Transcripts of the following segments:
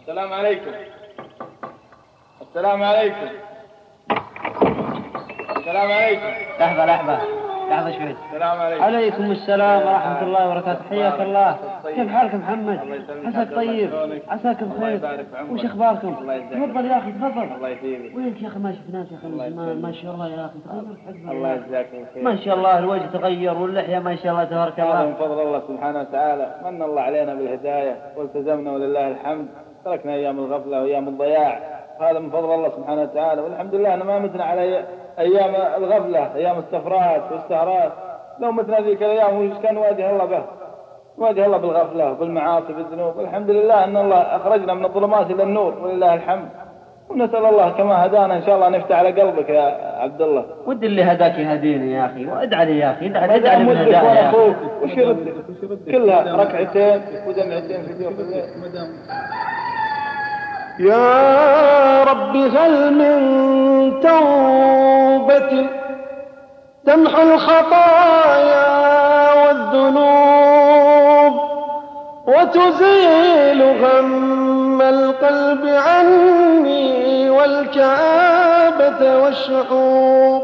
السلام عليكم. السلام عليكم. السلام عليكم. لحظة شوي. السلام عليكم. عليكم السلام ورحمة الله وبركاته. حياك الله. كيف حالك محمد؟ عساك طيب، عساك بخير. وش أخباركم؟ تفضل يا أخي تفضل. الله يثيبك. وينك يا أخي ما شفناك يا أخي؟ ما شاء الله يا أخي تغير. الله يجزاك الخير. ما شاء الله الوجه تغير واللحية ما شاء الله تبارك الله. هذا من فضل الله سبحانه وتعالى، من الله علينا بالهداية والتزمنا ولله الحمد، تركنا أيام الغفلة وأيام الضياع، هذا من فضل الله سبحانه وتعالى. والحمد لله أنا ما متنا على أيام الغفلة، أيام السفرات والسهرات. لو متنا ذيك الأيام وش كان واجه الله به؟ واجه الله بالغفلة وبالمعاصي بالذنوب. الحمد لله أن الله أخرجنا من الظلمات إلى النور ولله الحمد. ونسأل الله كما هدانا إن شاء الله نفتح على قلبك يا عبد الله. ودي اللي هداك يهديني يا أخي، وادعى لي يا أخي، ادعى لي من هدايا يا أخي. وش يرد؟ كلها ركعتين ودمعتين في اليوم. يا رب هل من توبة تمحو الخطايا والذنوب وتزيل غم القلب عني والكآبة والشعوب.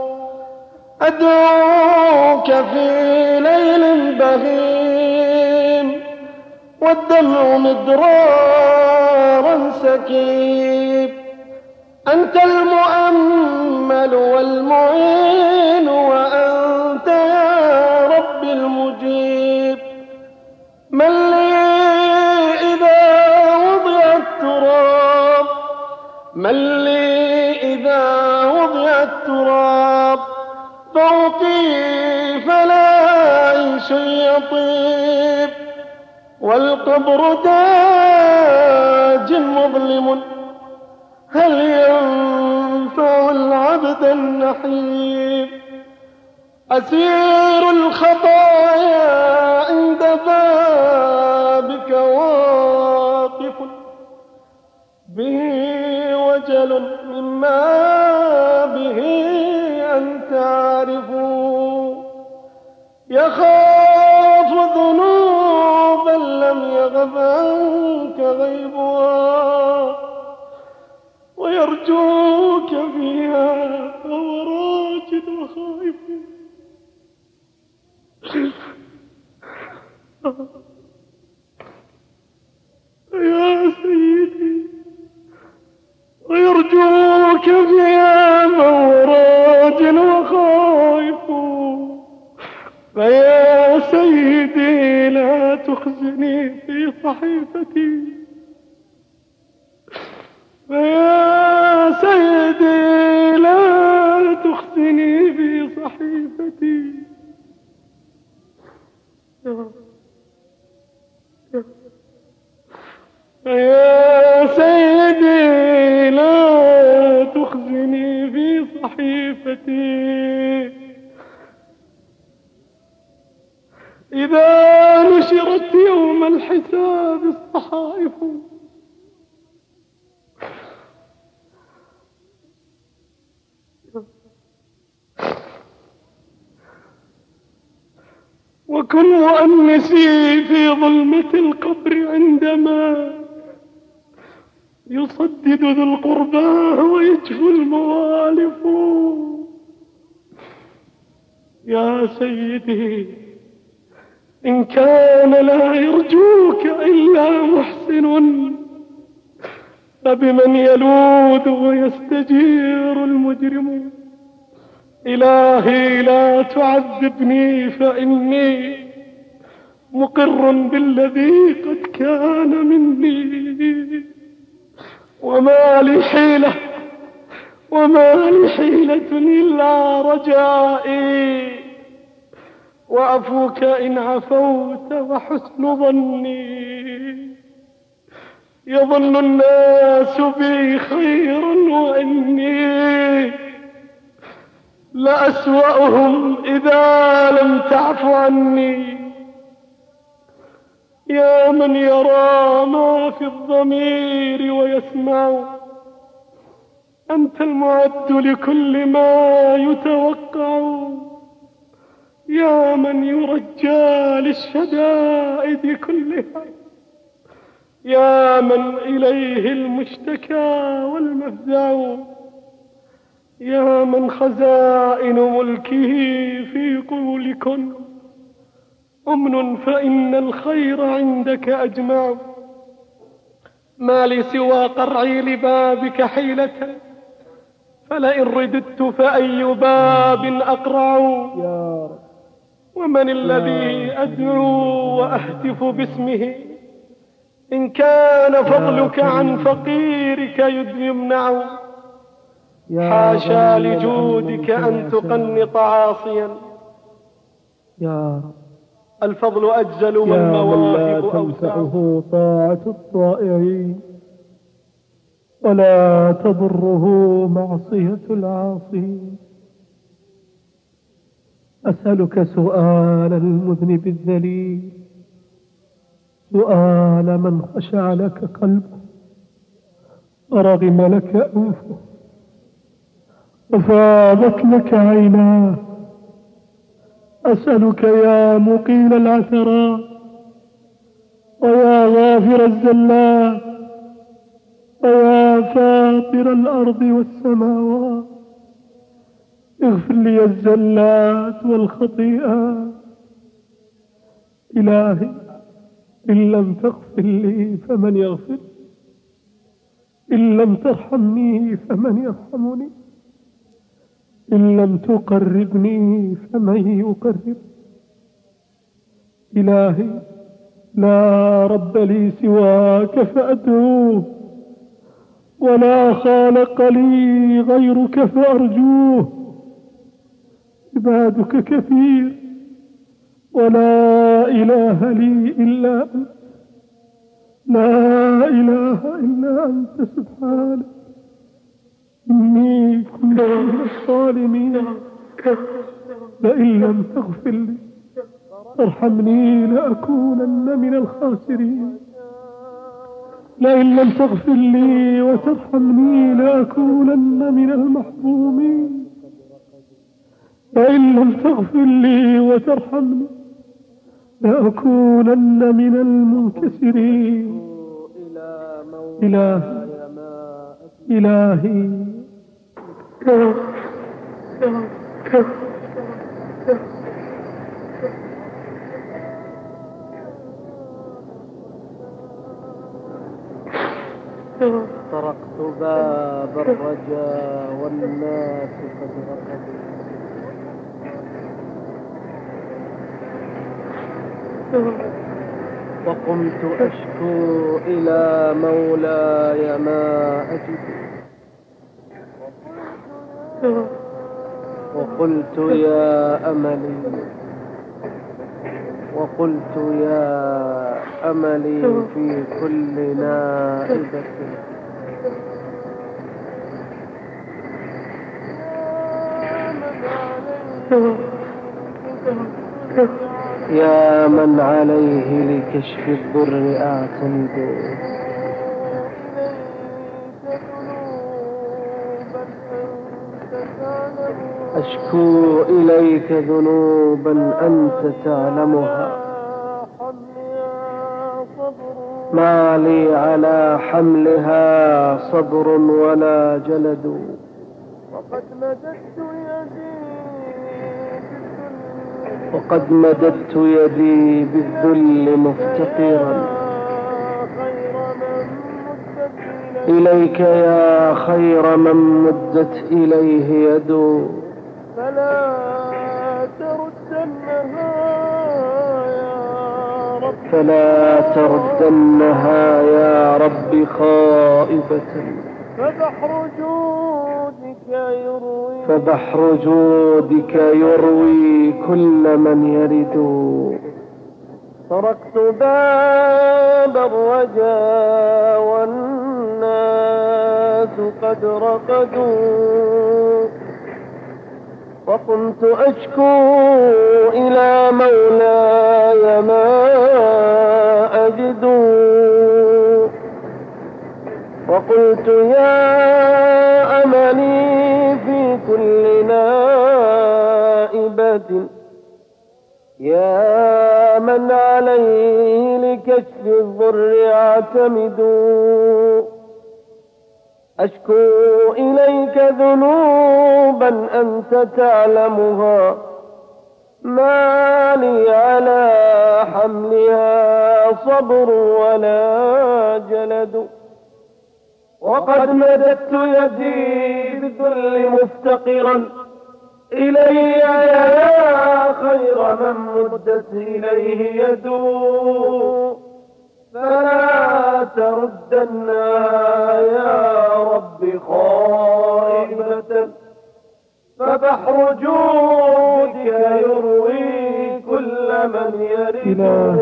أدعوك في ليل بهيم والدمع مدرارا سكيب. أنت المؤمل والمعين وأنت يا رب المجيب. من لي إذا وضع التراب، من لي إذا وضع التراب فوقي فلا عيش يطيب. والقبر داج مظلم هل ينفع العبد النحيب. أسير الخطايا عند بابك واقف به وجل مما به أنت عارف. يخاف ذنوبا لم يغب عنك غيبها ويرجوك فيها فهو راجد وخائف. يا سيدي ويرجوك فيها فهو راجد وخائف. فيا سيدي لا تخزني في صحيفتي، فيا سيدي لا تخزني في صحيفتي. فيا سيدي لا تخزني في صحيفتي. إذا نشرت يوم الحساب الصحائف وكن مؤنسي في ظلمة القبر عندما يصدد ذو القربى ويجفو الموالف. يا سيدي إن كان لا يرجوك إلا محسن فبمن يلوذ ويستجير المجرم. إلهي لا تعذبني فإني مقر بالذي قد كان مني. وما لي حيلة إلا رجائي وعفوك إن عفوت وحسن ظني. يظن الناس بي خيرا وإني لأسوأهم إذا لم تعف عني. يا من يرى ما في الضمير ويسمع، أنت المعد لكل ما يتوقع. يا من يرجى للشدائد كلها، يا من إليه المشتكى والمفزع، يا من خزائن ملكه في قولكن أمن فإن الخير عندك أجمع. ما لي سوى قرعي لبابك حيلة، فلئن رددت فأي باب أقرع. ومن الذي أدعو وأهتف باسمه إن كان فضلك عن فقيرك يمنع. حاشا لجودك أن تقنط عاصيا، الفضل أجزل والمواهب أوسع. طاعة الطائعين ولا تضره معصية العاصين. أسألك سؤال المذنب الذليل، سؤال من خشع لك قلبه ورغم لك أنفه وفاضت لك عيناه. أسألك يا مقيل العثرات ويا غافر الزلات ويا فاطر الأرض والسماوات، اغفر لي الزلات والخطيئات. إلهي إن لم تغفر لي فمن يغفر، إن لم ترحمني فمن يرحمني، إن لم تقربني فمن يقرب. إلهي لا رب لي سواك فأدعوه، ولا خالق لي غيرك فأرجوه. عبادك كثير ولا إله لي إلا أنت، لا إله إلا أنت سبحانك. إني كنت من الظالمين، لئن لم تغفر لي ترحمني لأكونن من الخاسرين. لئن لم تغفر لي وترحمني لأكونن من المحرومين. لئن لم تغفر لي وترحمني لأكونن من المنكسرين. إلهي طرقت باب الرجاء والناس قد رقدوا، وقمت أشكو إلى مولاي ما أجد، وقلت يا أملي، وقلت يا أملي في كل نائبة. يا من عليه لكشف الضر أعتمد، أشكو إليك ذنوبا أنت تعلمها، ما لي على حملها صبر ولا جلد، وقد مددت يدي بالذل مفتقرا إليك يا خير من مدت إليه يد. فلا تردنها يا رب خائبة، فبحر جودك يروي كل من يرد. تركت باب الرجاء والناس قد رقدوا، وقمت أشكو إلى مولاي ما أجد، وقلت يا أملي في كل نائبة، يا من عليه كشف الضر أعتمد أشكو إليك ذنوبا أنت تعلمها ما لي على حملها صبر ولا جلد وقد مددت يدي بالذل مفتقرا إلي يا خير من مدت إليه يدو فلا تردنا يا رب خائبة فبحر جودك يروي كل من يرد.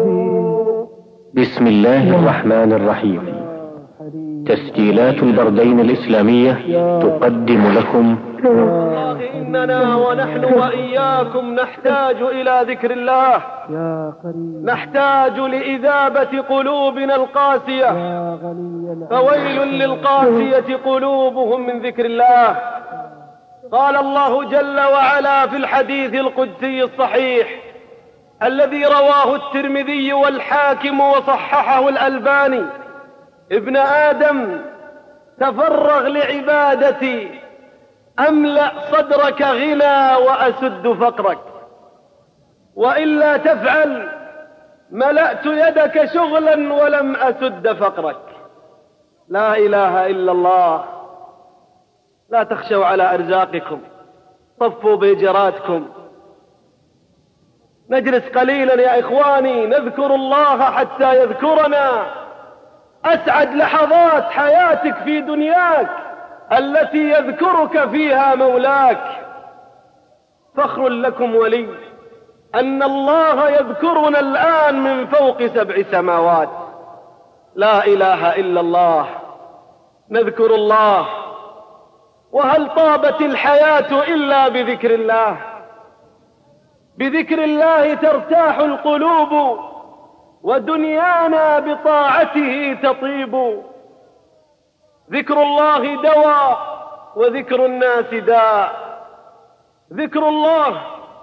بسم الله الرحمن الرحيم. تسجيلات البردين الإسلامية تقدم لكم إننا ونحن وإياكم نحتاج إلى ذكر الله، نحتاج لإذابة قلوبنا القاسية، فويل للقاسية قلوبهم من ذكر الله. قال الله جل وعلا في الحديث القدسي الصحيح الذي رواه الترمذي والحاكم وصححه الألباني: ابن آدم تفرغ لعبادتي أملأ صدرك غنى وأسد فقرك، وإلا تفعل ملأت يدك شغلا ولم أسد فقرك. لا إله إلا الله. لا تخشوا على أرزاقكم، طفوا بجراتكم، نجلس قليلا يا إخواني نذكر الله حتى يذكرنا. أسعد لحظات حياتك في دنياك التي يذكرك فيها مولاك. فخر لكم ولي أن الله يذكرنا الآن من فوق 7 سماوات. لا إله إلا الله. نذكر الله، وهل طابت الحياة إلا بذكر الله؟ بذكر الله ترتاح القلوب، ودنيانا بطاعته تطيب. ذكر الله دواء وذكر الناس داء. ذكر الله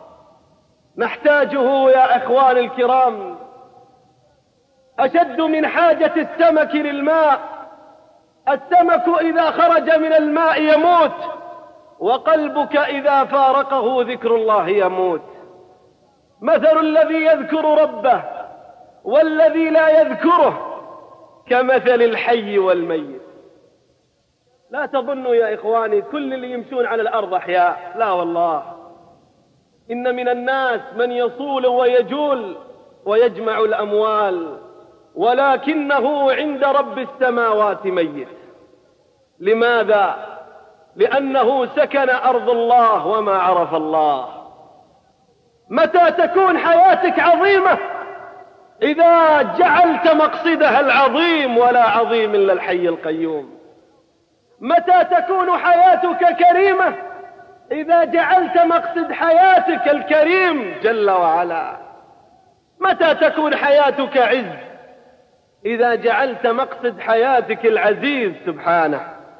نحتاجه يا إخواني الكرام أشد من حاجة السمك للماء. السمك إذا خرج من الماء يموت، وقلبك إذا فارقه ذكر الله يموت. مثل الذي يذكر ربه والذي لا يذكره كمثل الحي والميت. لا تظنوا يا إخواني كل اللي يمشون على الأرض أحياء، لا والله. إن من الناس من يصول ويجول ويجمع الأموال، ولكنه عند رب السماوات ميت. لماذا؟ لأنه سكن أرض الله وما عرف الله. متى تكون حياتك عظيمة؟ إذا جعلت مقصدها العظيم، ولا عظيم إلا الحي القيوم. متى تكون حياتك كريمة؟ إذا جعلت مقصد حياتك الكريم جل وعلا. متى تكون حياتك عز؟ إذا جعلت مقصد حياتك العزيز سبحانه.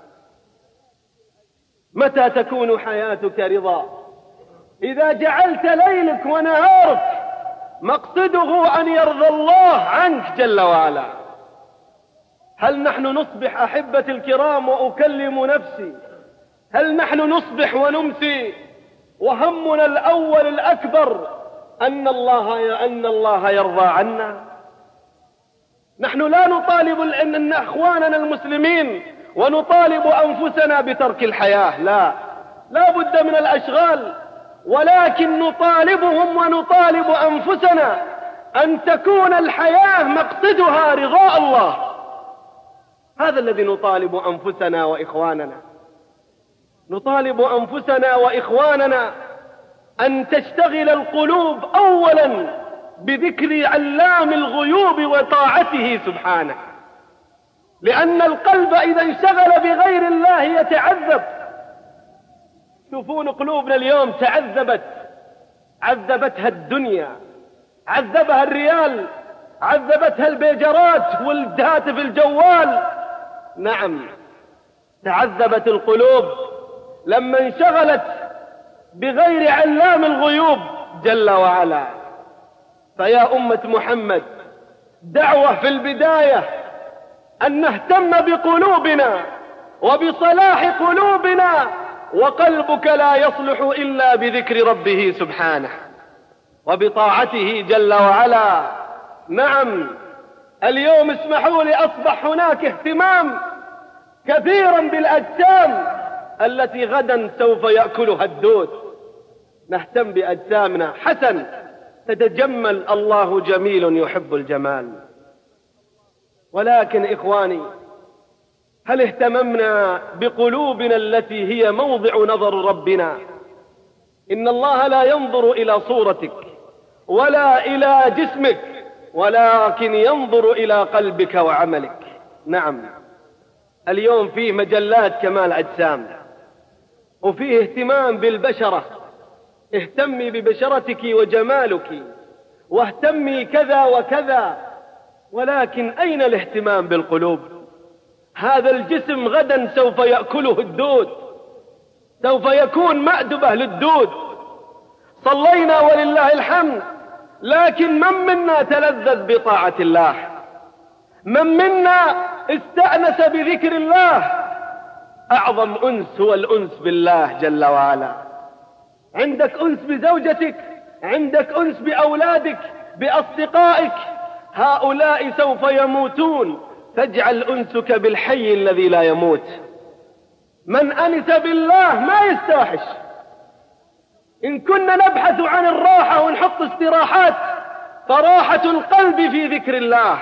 متى تكون حياتك رضا؟ إذا جعلت ليلك ونهارك مقصده أن يرضى الله عنك جل وعلا. هل نحن نصبح أحبة الكرام، وأكلم نفسي، هل نحن نصبح ونمسي وهمنا الأول الأكبر أن الله يرضى عنا؟ نحن لا نطالب أن أخواننا المسلمين ونطالب أنفسنا بترك الحياة، لا بد من الأشغال، ولكن نطالبهم ونطالب أنفسنا أن تكون الحياة مقصدها رضاء الله. هذا الذي نطالب أنفسنا وإخواننا. نطالب أنفسنا وإخواننا أن تشتغل القلوب أولا بذكر علام الغيوب وطاعته سبحانه، لأن القلب إذا انشغل بغير الله يتعذب. شوفون قلوبنا اليوم عذبتها الدنيا، عذبها الريال، عذبتها البيجرات والهاتف الجوال. نعم، تعذبت القلوب لما انشغلت بغير علام الغيوب جل وعلا. فيا أمة محمد، دعوة في البداية أن نهتم بقلوبنا وبصلاح قلوبنا، وقلبك لا يصلح إلا بذكر ربه سبحانه وبطاعته جل وعلا. نعم، اليوم اسمحوا لي أصبح هناك اهتمام كثيرا بالأجسام التي غدا سوف يأكلها الدود. نهتم بأجسامنا، حسن، تتجمل، الله جميل يحب الجمال. ولكن إخواني، هل اهتممنا بقلوبنا التي هي موضع نظر ربنا؟ إن الله لا ينظر إلى صورتك ولا إلى جسمك، ولكن ينظر إلى قلبك وعملك. نعم، اليوم فيه مجلات كمال أجسام، وفيه اهتمام بالبشرة. اهتمي ببشرتك وجمالك، واهتمي كذا وكذا، ولكن أين الاهتمام بالقلوب؟ هذا الجسم غدا سوف يأكله الدود، سوف يكون مأدبة للدود. صلينا ولله الحمد، لكن من منا تلذذ بطاعة الله؟ من منا استأنس بذكر الله؟ أعظم أنس هو الأنس بالله جل وعلا. عندك أنس بزوجتك، عندك أنس بأولادك، بأصدقائك، هؤلاء سوف يموتون، فاجعل أنسك بالحي الذي لا يموت. من أنس بالله ما يستوحش. إن كنا نبحث عن الراحة ونحط استراحات، فراحة القلب في ذكر الله.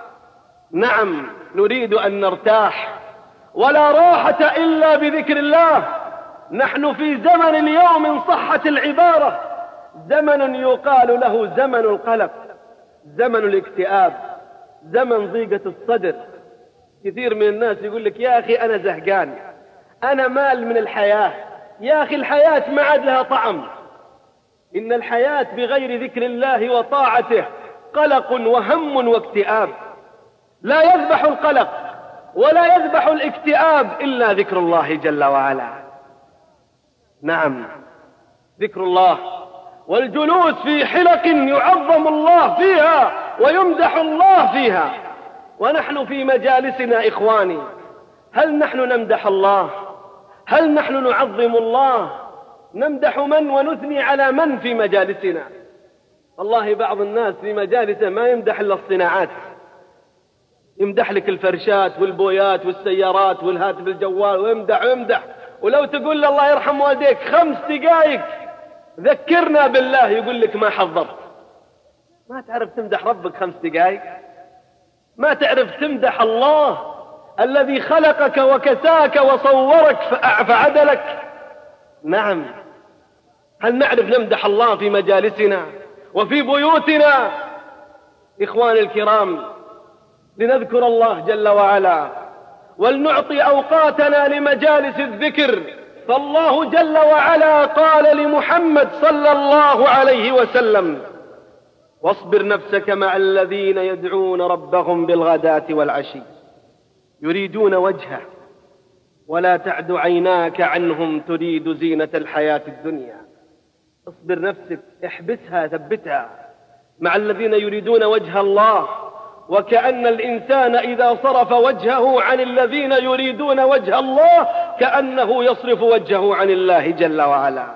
نعم، نريد أن نرتاح، ولا راحة إلا بذكر الله. نحن في زمن اليوم إن صحت العبارة زمن يقال له زمن القلق، زمن الاكتئاب، زمن ضيقة الصدر. كثير من الناس يقول لك يا أخي أنا زهقان، أنا مال من الحياة. يا أخي الحياة ما عاد لها طعم. إن الحياة بغير ذكر الله وطاعته قلق وهم واكتئاب. لا يذبح القلق ولا يذبح الاكتئاب إلا ذكر الله جل وعلا. نعم، ذكر الله والجلوس في حلق يعظم الله فيها ويمدح الله فيها. ونحن في مجالسنا إخواني، هل نحن نمدح الله؟ هل نحن نعظم الله؟ نمدح من ونثني على من في مجالسنا؟ والله بعض الناس في مجالسه ما يمدح إلا الصناعات، يمدح لك الفرشات والبويات والسيارات والهاتف الجوال، ويمدح. ولو تقول له الله يرحم والديك 5 دقائق ذكرنا بالله، يقول لك ما حضرت. ما تعرف تمدح ربك 5 دقائق؟ ما تعرف تمدح الله الذي خلقك وكساك وصورك فعدلك؟ نعم، هل نعرف نمدح الله في مجالسنا وفي بيوتنا؟ إخواني الكرام، لنذكر الله جل وعلا، ولنعطي أوقاتنا لمجالس الذكر. فالله جل وعلا قال لمحمد صلى الله عليه وسلم: واصبر نفسك مع الذين يدعون ربهم بالغداة والعشي يريدون وجهه ولا تعد عيناك عنهم تريد زينة الحياة الدنيا. اصبر نفسك، احبسها، ثبتها مع الذين يريدون وجه الله. وكأن الإنسان إذا صرف وجهه عن الذين يريدون وجه الله كأنه يصرف وجهه عن الله جل وعلا.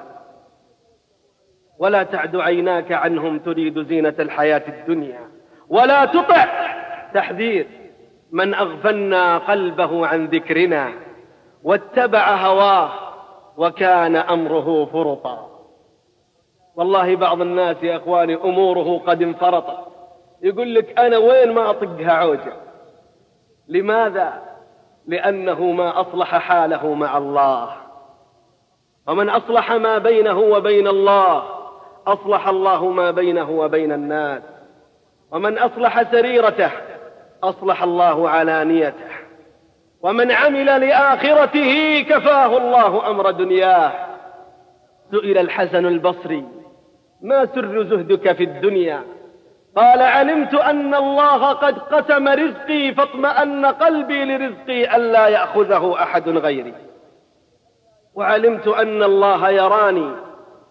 ولا تعد عيناك عنهم تريد زينة الحياة الدنيا ولا تطع، تحذير، من أغفلنا قلبه عن ذكرنا واتبع هواه وكان أمره فرطا. والله بعض الناس يا أخواني أموره قد انفرطت، يقول لك أنا وين ما أطقها عوجة. لماذا؟ لأنه ما أصلح حاله مع الله. ومن أصلح ما بينه وبين الله أصلح الله ما بينه وبين الناس. ومن أصلح سريرته أصلح الله علانيته. ومن عمل لآخرته كفاه الله أمر دنياه. سئل الحسن البصري: ما سر زهدك في الدنيا؟ قال: علمت أن الله قد قسم رزقي فاطمأن قلبي لرزقي ألا يأخذه أحد غيري، وعلمت أن الله يراني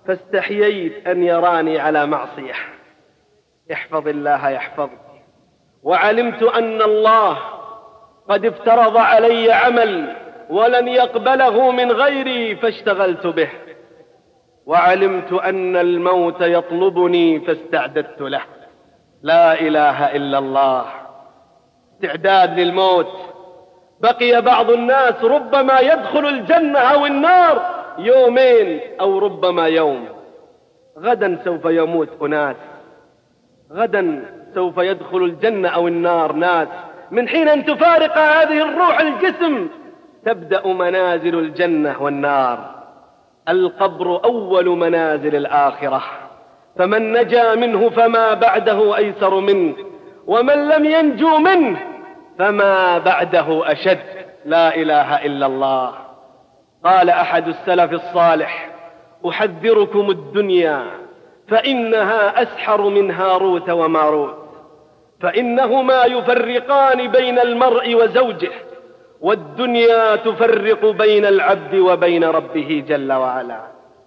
فاستحييت أن يراني على معصية. احفظ الله يحفظك، وعلمت أن الله قد افترض علي عمل ولن يقبله من غيري فاشتغلت به، وعلمت أن الموت يطلبني فاستعددت له. لا إله إلا الله. استعداد للموت. بقي بعض الناس ربما يدخل الجنة أو النار يومين أو ربما يوم. غدا سوف يموت أناس، غدا سوف يدخل الجنة أو النار ناس. من حين أن تفارق هذه الروح الجسم تبدأ منازل الجنة والنار. القبر أول منازل الآخرة، فمن نجا منه فما بعده أيسر منه، ومن لم ينجو منه فما بعده أشد. لا إله إلا الله. قال أحد السلف الصالح: أحذركم الدنيا فإنها أسحر من هاروت وماروت، فإنهما يفرقان بين المرء وزوجه، والدنيا تفرق بين العبد وبين ربه جل وعلا.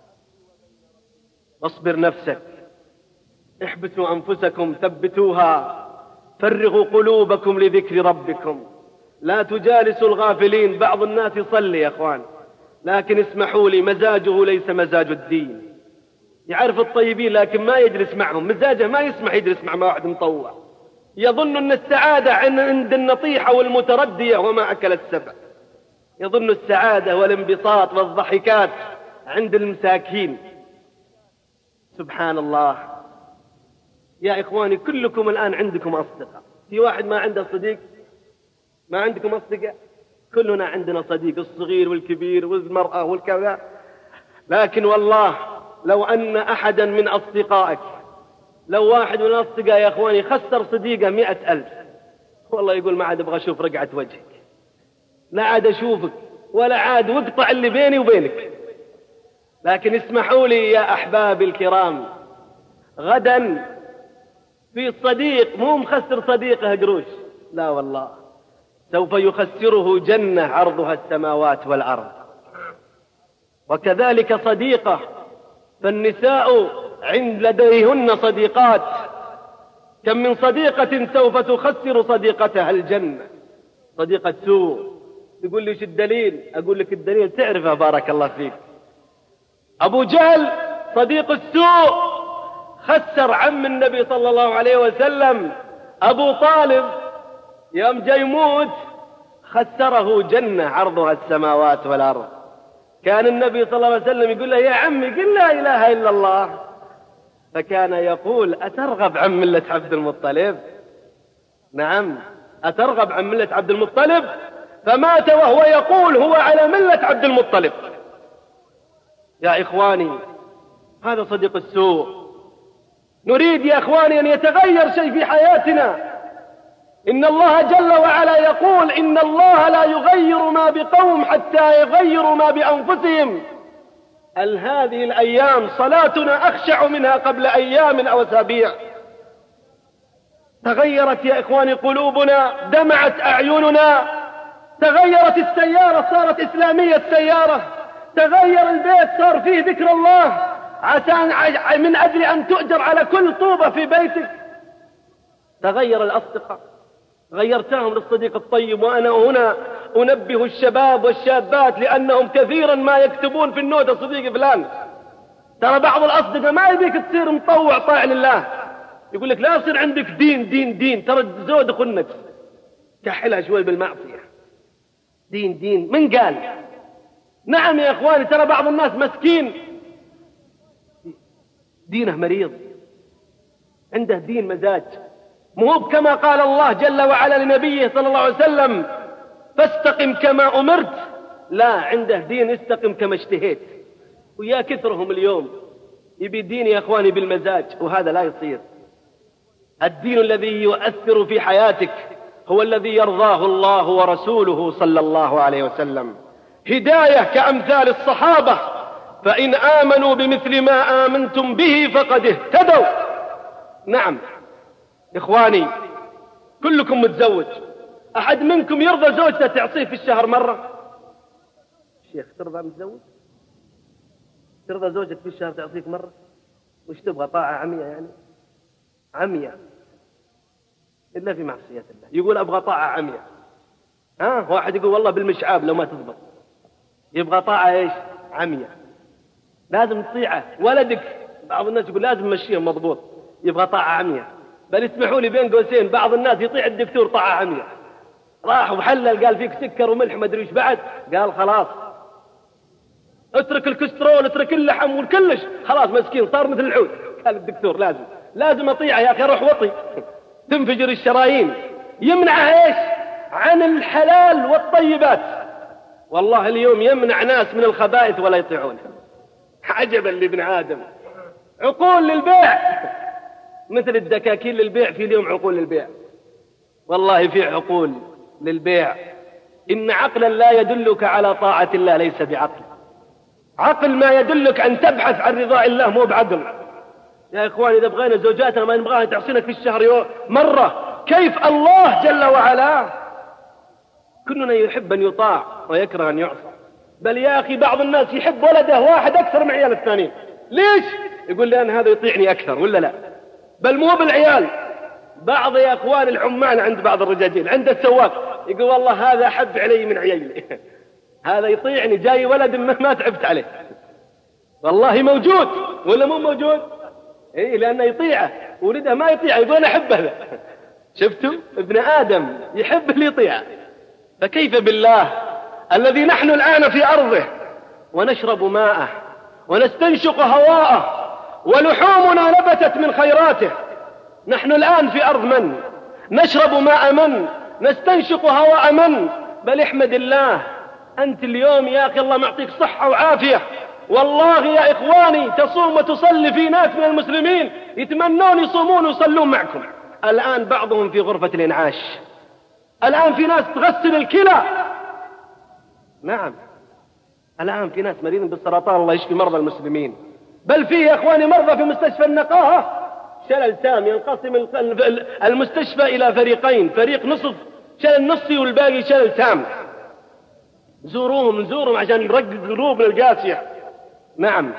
واصبر نفسك، احبسوا أنفسكم، ثبتوها، فرغوا قلوبكم لذكر ربكم، لا تجالسوا الغافلين. بعض الناس يصلي يا أخوان، لكن اسمحوا لي مزاجه ليس مزاج الدين. يعرف الطيبين لكن ما يجلس معهم، مزاجه ما يسمح يجلس مع واحد مطوع. يظن أن السعادة عند النطيحة والمتردية وما أكل السبع. يظن السعادة والانبساط والضحكات عند المساكين. سبحان الله. يا إخواني كلكم الآن عندكم أصدقاء. في واحد ما عنده صديق؟ ما عندكم أصدقاء؟ كلنا عندنا صديق، الصغير والكبير والمرأة والكذا. لكن والله لو أن أحدا من أصدقائك، لو واحد من الأصدقاء يا أخواني خسر صديقه 100,000، والله يقول ما عاد أبغى أشوف رقعة وجهك، لا عاد أشوفك ولا عاد، واقطع اللي بيني وبينك. لكن اسمحوا لي يا أحبابي الكرام، غدا في صديق مو مخسر صديقه قروش، لا والله، سوف يخسره جنة عرضها السماوات والأرض. وكذلك صديقة، فالنساء لديهن صديقات. كم من صديقة سوف تخسر صديقتها الجنة، صديقة سوء. تقول لي ايش الدليل؟ أقول لك الدليل تعرفه بارك الله فيك. أبو جهل صديق السوء خسر عم النبي صلى الله عليه وسلم. أبو طالب يوم جاي يموت خسره جنة عرضها السماوات والأرض. كان النبي صلى الله عليه وسلم يقول له: يا عمي قل لا إله إلا الله، فكان يقول: أترغب عن ملة عبد المطلب؟ نعم، أترغب عن ملة عبد المطلب؟ فمات وهو يقول هو على ملة عبد المطلب. يا إخواني هذا صديق السوء. نريد يا إخواني أن يتغير شيء في حياتنا. إن الله جل وعلا يقول: إن الله لا يغير ما بقوم حتى يغيروا ما بأنفسهم. هذه الأيام صلاتنا أخشع منها قبل أيام أو أسابيع. تغيرت يا إخواني قلوبنا، دمعت أعيننا، تغيرت السيارة صارت إسلامية السيارة، تغير البيت صار فيه ذكر الله من أجل أن تؤجر على كل طوبة في بيتك. تغير الأصدقاء، غيرتهم للصديق الطيب. وأنا هنا أنبه الشباب والشابات لأنهم كثيرا ما يكتبون في النوتة صديق فلان. ترى بعض الأصدقاء ما يبيك تصير مطوع طاع لله، يقول لك لا يصير عندك دين دين دين. ترى زود أخو النفس، كحلها شوي بالمعصية. دين دين من قال؟ نعم يا إخواني، ترى بعض الناس مسكين دينه مريض، عنده دين مزاج، مو كما قال الله جل وعلا لنبيه صلى الله عليه وسلم: فاستقم كما أمرت. لا، عنده دين استقم كما اشتهيت. ويا كثرهم اليوم يبي دين يا إخواني بالمزاج، وهذا لا يصير. الدين الذي يؤثر في حياتك هو الذي يرضاه الله ورسوله صلى الله عليه وسلم. هداية كأمثال الصحابة، فإن آمنوا بمثل ما آمنتم به فقد اهتدوا. نعم إخواني كلكم متزوج، أحد منكم يرضى زوجته تعصيه في الشهر مرة؟ شيخ ترضى متزوج؟ ترضى زوجك في الشهر تعصيك مرة؟ وش تبغى، طاعة عمية يعني؟ عمية. إلا في معصية الله. يقول أبغى طاعة عمياء. واحد يقول والله بالمشعاب لو ما تضبط. يبغى طاعة إيش؟ عمياء. لازم تطيعه. ولدك بعض الناس يقول لازم مشيه مضبوط، يبغى طاعة عمياء. بل اسمحوا لي بين قوسين، بعض الناس يطيع الدكتور طاعة عمياء. راح وحلل قال فيك سكر وملح ما ادري ايش بعد، قال خلاص اترك الكسترول، اترك اللحم والكلش، خلاص مسكين صار مثل العود. قال الدكتور لازم اطيعه يا اخي، روح وطي تنفجر الشرايين. يمنعه ايش؟ عن الحلال والطيبات. والله اليوم يمنع ناس من الخبائث ولا يطيعونه. عجبا لابن آدم، عقول للبيع مثل الدكاكين للبيع. في اليوم عقول للبيع، والله في عقول للبيع. إن عقلا لا يدلك على طاعة الله ليس بعقل. عقل ما يدلك أن تبحث عن رضاء الله مو بعقل. يا إخواني إذا بغينا زوجاتنا ما نبغاها تعصينا في الشهر مرة، كيف الله جل وعلا؟ كلنا يحب أن يطاع ويكره أن يعصى. بل يا أخي بعض الناس يحب ولده واحد أكثر من عيال الثانيين. ليش؟ يقول لأن هذا يطيعني أكثر ولا لا؟ بل مو بالعيال، بعض يا أخوان العمال عند بعض الرجاجيل عند السواق يقول والله هذا أحب علي من عيالي هذا يطيعني، جاي ولد ما تعبت عليه. والله موجود ولا مو موجود؟ إيه، لأنه يطيعه، ولده ما يطيعه يقول أنا أحب هذا. شفتوا؟ ابن آدم يحب اللي يطيعه. فكيف بالله الذي نحن الآن في أرضه ونشرب ماءه ونستنشق هواءه ولحومنا نبتت من خيراته. نحن الآن في أرض من؟ نشرب ماء من؟ نستنشق هواء من؟ بل احمد الله أنت اليوم يا أخي الله معطيك صحة وعافية. والله يا إخواني تصوم وتصلي في ناس من المسلمين يتمنون يصومون ويصلون معكم. الآن بعضهم في غرفة الإنعاش، الآن في ناس تغسل الكلى. نعم، الآن في ناس مريضين بالسرطان الله يشفي مرضى المسلمين. بل فيه يا إخواني مرضى في مستشفى النقاهة شلل تام، ينقسم المستشفى إلى فريقين، فريق نصف شلل نصي والباقي شلل تام. نزورهم عشان نرقق قلوبنا القاسية. نعم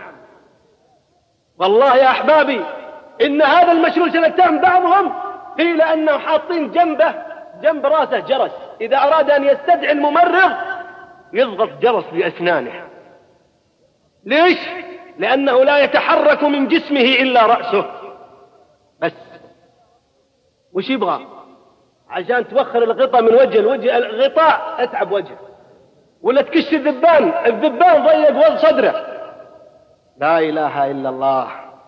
والله يا أحبابي إن هذا المشلول شلل تام بعضهم قيل أنه حاطين جنب راسه جرس، إذا أراد أن يستدعي الممرض يضغط جرس بأسنانه. ليش؟ لأنه لا يتحرك من جسمه إلا رأسه بس. وش يبغى؟ عشان توخر الغطاء من وجه الغطاء اتعب وجهه، ولا تكش الذبان ضيق صدره. لا إله إلا الله.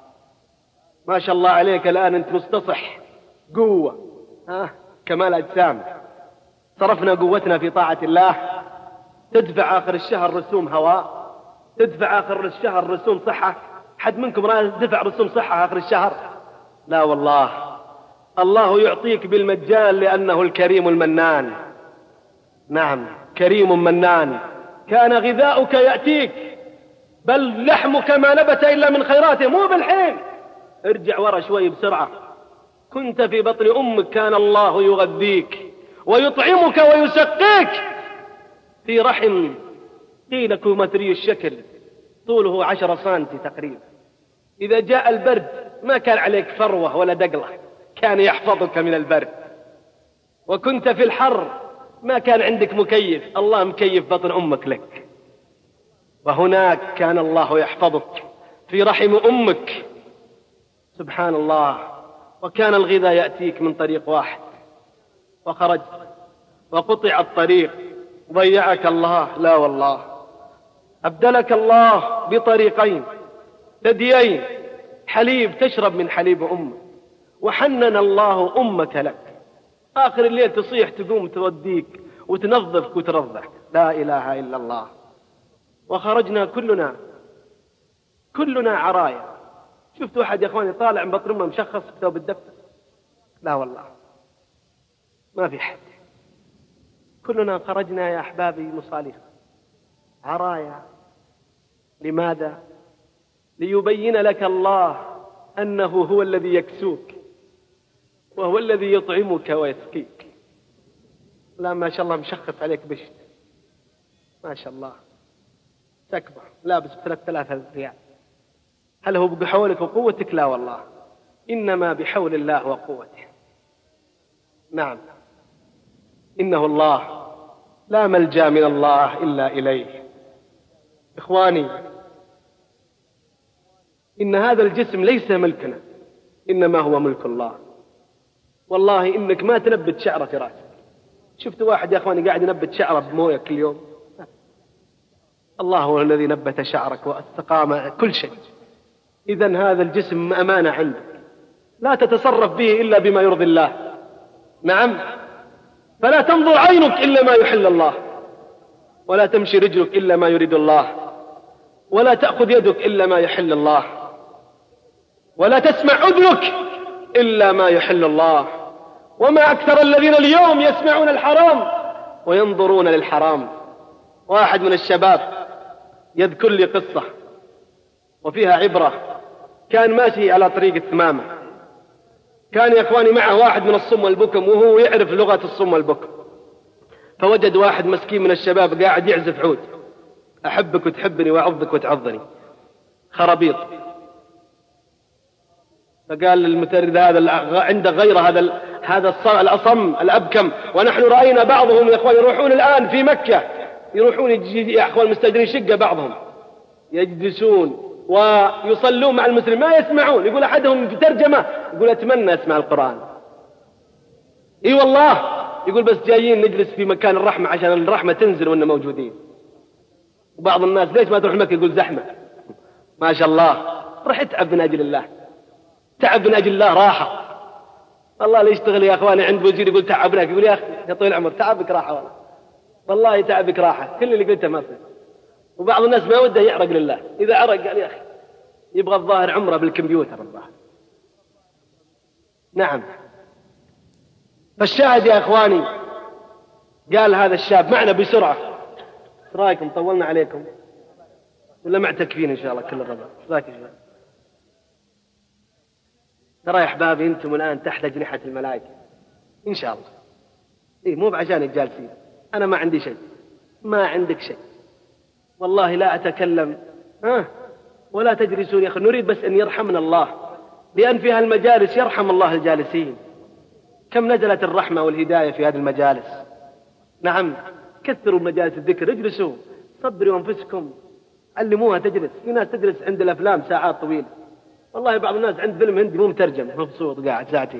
ما شاء الله عليك الآن أنت مستصح قوة، كمال أجسام. صرفنا قوتنا في طاعة الله. تدفع آخر الشهر رسوم هواء، تدفع آخر الشهر رسوم صحة. حد منكم رأى دفع رسوم صحة آخر الشهر؟ لا والله، الله يعطيك بالمجان لأنه الكريم المنان. نعم كريم منان. كان غذاؤك يأتيك، بل لحمك ما نبت إلا من خيراته، مو بالحين. ارجع ورا شوي بسرعة. كنت في بطن أمك كان الله يغذيك ويطعمك ويسقيك في رحم قيل كومتري الشكل طوله 10 سنتي تقريبا. إذا جاء البرد ما كان عليك فروة ولا دقلة، كان يحفظك من البرد. وكنت في الحر ما كان عندك مكيف، الله مكيف بطن أمك لك. وهناك كان الله يحفظك في رحم أمك. سبحان الله. وكان الغذاء يأتيك من طريق واحد، وخرجت وقطع الطريق، ضيعك الله. لا والله، أبدلك الله بطريقين ثديين، حليب تشرب من حليب أمك، وحنن الله أمك لك. آخر الليل تصيح تقوم توديك وتنظفك وترضعك. لا إله إلا الله. وخرجنا كلنا عرايا. شفت واحد يا أخواني طالع من بطن أمه مشخص بثوب الدفتر؟ لا والله ما في حد. كلنا خرجنا يا أحبابي مصالح عرايا. لماذا؟ ليبين لك الله أنه هو الذي يكسوك وهو الذي يطعمك ويسقيك. لا ما شاء الله مشخص عليك بشت، ما شاء الله تكبر لابس ب3000 ريال. هل هو بحولك وقوتك؟ لا والله، إنما بحول الله وقوته. نعم، إنه الله، لا ملجأ من الله إلا إليه. إخواني، إن هذا الجسم ليس ملكنا، إنما هو ملك الله. والله إنك ما تنبت شعرة في رأسك. شفت واحد يا أخواني قاعد ينبت شعره بمويه كل يوم؟ الله هو الذي نبت شعرك واستقام كل شيء. إذن هذا الجسم أمانة عندك، لا تتصرف به إلا بما يرضي الله. نعم، فلا تنظر عينك إلا ما يحل الله، ولا تمشي رجلك إلا ما يريد الله، ولا تأخذ يدك إلا ما يحل الله، ولا تسمع أذنك إلا ما يحل الله. وما أكثر الذين اليوم يسمعون الحرام وينظرون للحرام. واحد من الشباب يذكر لي قصة وفيها عبرة. كان ماشي على طريق الثمامة، كان يا إخواني معه واحد من الصم والبكم، وهو يعرف لغة الصم والبكم. فوجد واحد مسكين من الشباب قاعد يعزف عود، أحبك وتحبني وأعضك وتعضني، خرابيط. فقال للمترد هذا عنده غير هذا الأصم الأبكم، ونحن رأينا بعضهم يا إخوان يروحون الآن في مكة، يروحون يا إخوان مستأجرين شقة، بعضهم يجلسون ويصلون مع المسلمين ما يسمعون. يقول أحدهم في ترجمة يقول أتمنى أسمع القرآن. إي والله، يقول بس جايين نجلس في مكان الرحمة عشان الرحمة تنزل وإننا موجودين. وبعض الناس ليش ما تروح مكة؟ يقول زحمة. ما شاء الله، رح اتعب من أجل الله، تعب من أجل الله راحة. والله اللي يشتغل يا أخواني عند وزير يقول تعبناك، يقول يا أخي يا طويل العمر تعبك راحة، والله تعبك راحة، كل اللي قلته ما صير. وبعض الناس ما وده يعرق لله، إذا عرق قال يا أخي يبغى الظاهر عمره بالكمبيوتر الظاهر. نعم، فالشاهد يا أخواني، قال هذا الشاب معنا بسرعة، ايش رايكم؟ طولنا عليكم ولا معتكفين إن شاء الله كل الربع؟ ايش رايك يا شباب؟ ترى يا أحبابي أنتم الآن تحت أجنحة الملائكة إن شاء الله. إيه مو بعشانك جالسين، أنا ما عندي شيء، ما عندك شيء والله، لا أتكلم ولا تجلسون يا أخي. نريد بس أن يرحمنا الله، لأن في هالمجالس يرحم الله الجالسين. كم نزلت الرحمة والهداية في هذه المجالس. نعم، كثروا مجالس الذكر، اجلسوا، صبروا أنفسكم، علموها تجلس. في ناس تجلس عند الأفلام ساعات طويلة، والله بعض الناس عند فيلم هندي مو مترجم مبسوط قاعد ساعتين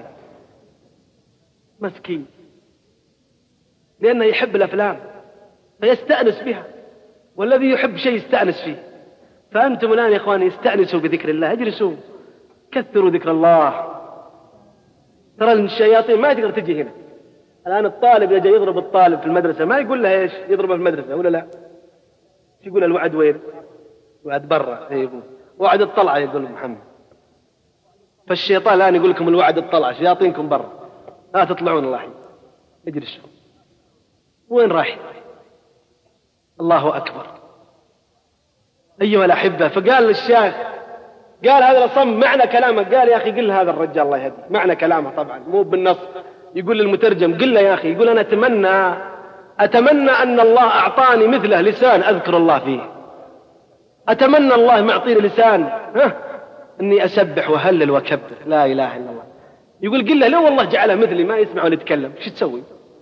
مسكين، لأنه يحب الأفلام فيستأنس بها، والذي يحب شيء يستأنس فيه. فأنتم الآن يا إخواني استأنسوا بذكر الله، اجلسوا كثروا ذكر الله. ترى الشياطين ما تقدر تجي هنا. الآن الطالب إذا جاي يضرب الطالب في المدرسة ما يقول له إيش يضربه في المدرسة ولا لا؟ يقول الوعد وين؟ وعد برا. يقول وعد الطلعة، يقول محمد. فالشيطان الآن يقول لكم الوعد الطلعة، شياطينكم برا لا تطلعون. الله اجلسوا. وين رايح؟ الله أكبر أيها الأحبة. فقال للشيخ، قال هذا الصم معنى كلامه، قال يا أخي قل هذا الرجال الله يهدي معنى كلامه، طبعا مو بالنص. يقول للمترجم قل له يا أخي، يقول أنا أتمنى أن الله أعطاني مثله لسان أذكر الله فيه، أتمنى الله معطيني لسان أني أسبح وهلل وكبر لا إله إلا الله. يقول قل له لو والله جعله مثلي ما يسمع ولا يتكلم شو تسوي؟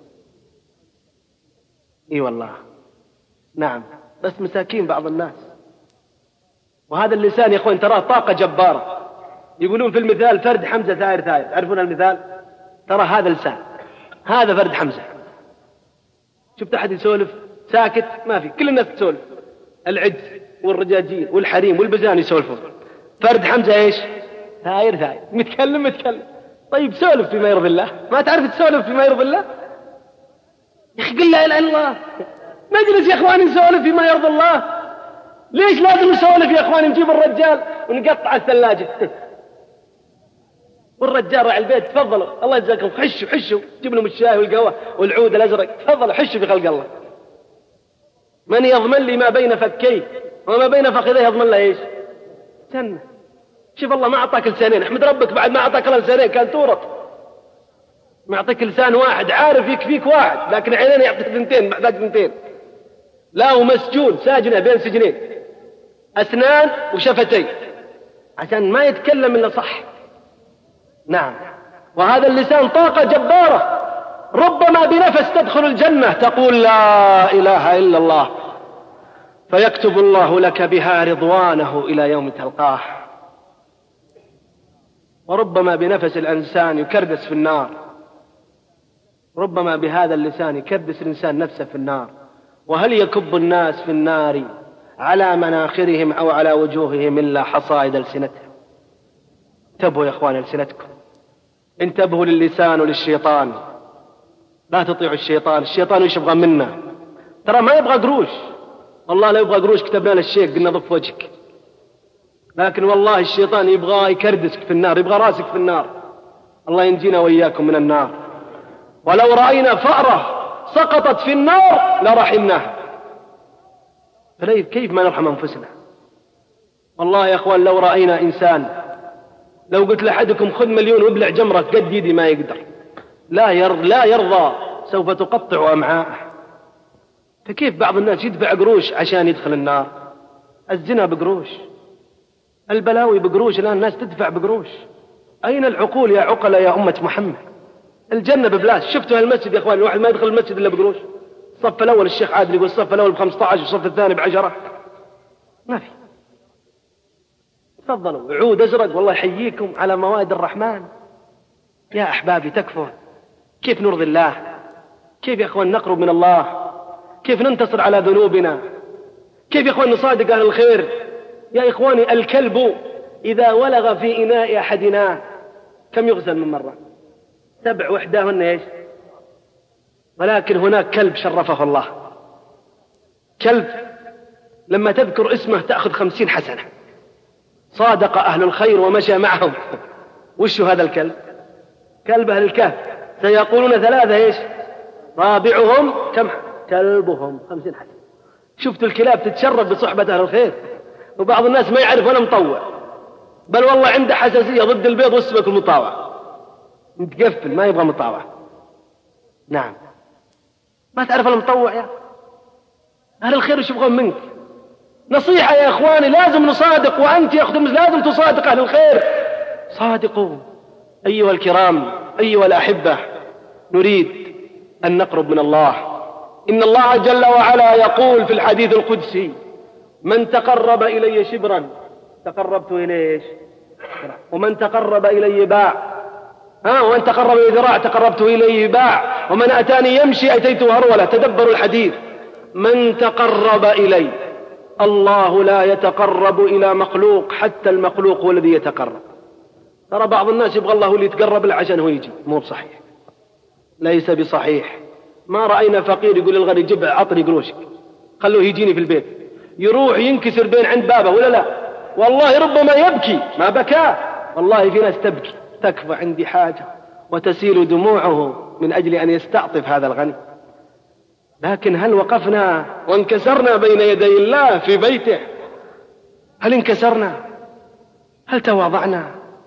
إي والله. نعم، بس مساكين بعض الناس. وهذا اللسان يا أخوان تراه طاقة جبارة. يقولون في المثال فرد حمزة ثائر ثائر، تعرفون المثال؟ ترى هذا لسان، هذا فرد حمزة. شفت أحد يسولف ساكت؟ ما في، كل الناس تسولف، العجز والرجاجين والحريم والبزان يسولفون. فرد حمزة إيش؟ ثائر ثائر، متكلم. طيب سولف فيما يرضي الله، ما تعرف تسولف فيما يرضي الله؟ يا أخي قل لا إله إلا الله. نجلس يا إخواني نسولف فيما يرضي الله. ليش لازم نسولف يا إخواني؟ نجيب الرجال ونقطع الثلاجة والرجال راعي البيت تفضلوا الله يجزاكم، حشوا جيب لهم الشاي والقهوة والعود الأزرق، تفضلوا حشوا في خلق الله. من يضمن لي ما بين فكيه وما بين فخذيه يضمن له إيش؟ جنة. شوف الله ما أعطاك لسانين، احمد ربك بعد ما أعطاك الله لسانين كان تورط. ما أعطيك لسان واحد عارف يكفيك واحد، لكن عينين يعطيك ثنتين محتاج ثنتين. لا ومسجون ساجنة بين سجنين، أسنان وشفتين عشان ما يتكلم إلا صح. نعم، وهذا اللسان طاقة جبارة ربما بنفس تدخل الجنة تقول لا إله إلا الله، فيكتب الله لك بها رضوانه إلى يوم تلقاه. وربما بنفس الإنسان يكردس في النار، ربما بهذا اللسان يكردس الإنسان نفسه في النار. وهل يكب الناس في النار على مناخرهم أو على وجوههم إلا حصائد ألسنتهم؟ انتبهوا يا إخواني ألسنتكم، انتبهوا للسان وللشيطان، لا تطيعوا الشيطان. الشيطان وش يبغى منا؟ ترى ما يبغى قروش، والله لا يبغى قروش كتبنا للشيخ قلنا ضف وجهك، لكن والله الشيطان يبغى يكردسك في النار، يبغى راسك في النار. الله ينجينا وإياكم من النار. ولو رأينا فأرة سقطت في النار لرحمناها، كيف ما نرحم أنفسنا؟ والله يا أخوان لو رأينا إنسان، لو قلت لأحدكم خذ 1,000,000 وابلع جمرة قد يدي ما يقدر، لا يرضى، سوف تقطع أمعاءه. فكيف بعض الناس يدفع قروش عشان يدخل النار؟ الزنا بقروش، البلاوي بقروش، الآن الناس تدفع بقروش. أين العقول يا عقل يا أمة محمد؟ الجنة ببلاش. شفتوا هالمسجد يا أخوان الواحد ما يدخل المسجد إلا بقروش. الصف الأول الشيخ عادل يقول الصف الأول ب15 والصف الثاني ب10، ما في. تفضلوا عود أزرق، والله يحييكم على موائد الرحمن. يا أحبابي تكفون. كيف نرضي الله؟ كيف يا أخوان نقرب من الله؟ كيف ننتصر على ذنوبنا؟ كيف يا أخوان نصادق أهل الخير؟ يا إخواني الكلب إذا ولغ في إناء أحدنا كم يغسل من مرة؟ 7 وإحداهن إيش؟ ولكن هناك كلب شرفه الله، كلب لما تذكر اسمه تأخذ 50 حسنة. صادق أهل الخير ومشى معهم. وش هذا الكلب؟ كلب أهل الكهف. سيقولون 3 إيش؟ رابعهم كم؟ كلبهم 50 حسنة. شفتوا الكلاب تتشرف بصحبة أهل الخير، وبعض الناس ما يعرف ولا مطوع، بل والله عنده حساسية ضد البيض والسمك المطاوع، متقفل ما يبغى مطاوع. نعم ما تعرف المطوع يا أهل الخير وش يبغون منك؟ نصيحة يا إخواني، لازم نصادق، وأنت يا أخت لازم تصادق أهل الخير. صادقوا أيها الكرام، أيها الأحبة. نريد أن نقرب من الله. إن الله جل وعلا يقول في الحديث القدسي: من تقرب إلي شبرا تقربت إليه، ومن تقرب إلي باع، ومن تقرب إلي ذراع تقربت إليه باع، ومن أتاني يمشي أتيته هرولة. تدبروا الحديث. من تقرب إلي، الله لا يتقرب إلى مخلوق، حتى المخلوق هو الذي يتقرب. ترى بعض الناس يبغى الله اللي يتقرب له عشان هو يجي، مو بصحيح، ليس بصحيح. ما رأينا فقير يقول للغني جيب عطني قروشك، خلوه يجيني في البيت، يروح ينكسر بين عند بابه ولا لا؟ والله ربما يبكي ما بكى، والله في ناس تبكي تكفى عندي حاجة وتسيل دموعه من أجل أن يستعطف هذا الغني. لكن هل وقفنا وانكسرنا بين يدي الله في بيته؟ هل انكسرنا؟ هل تواضعنا؟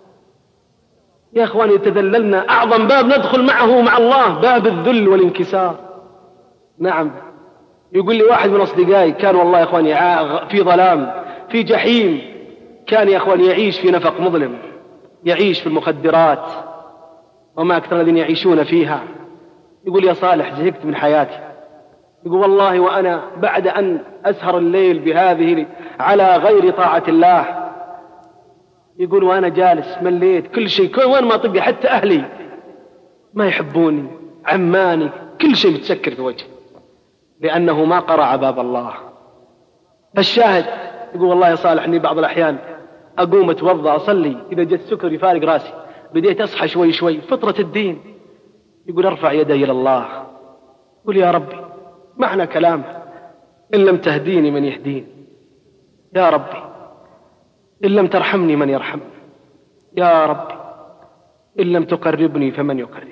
يا أخواني تذللنا. أعظم باب ندخل معه مع الله باب الذل والانكسار. نعم. يقول لي واحد من أصدقائي كان والله يا أخواني في ظلام، في جحيم، كان يا أخواني يعيش في نفق مظلم، يعيش في المخدرات وما أكثر الذين يعيشون فيها. يقول يا صالح زهقت من حياتي. يقول والله وأنا بعد أن أسهر الليل بهذه على غير طاعة الله، يقول وأنا جالس مليت كل شيء، كل وين ما طبي حتى أهلي ما يحبوني، عماني، كل شيء متسكر في وجهي لأنه ما قرع باب الله. فالشاهد يقول والله يا صالح إني بعض الأحيان أقوم أتوضأ أصلي، إذا جت السكر يفارق راسي، بديت أصحى شوي شوي، فطرة الدين. يقول أرفع يدي إلى الله، يقول يا ربي معنى كلام إن لم تهديني من يهديني، يا ربي إن لم ترحمني من يرحمني، يا ربي إن لم تقربني فمن يقرب.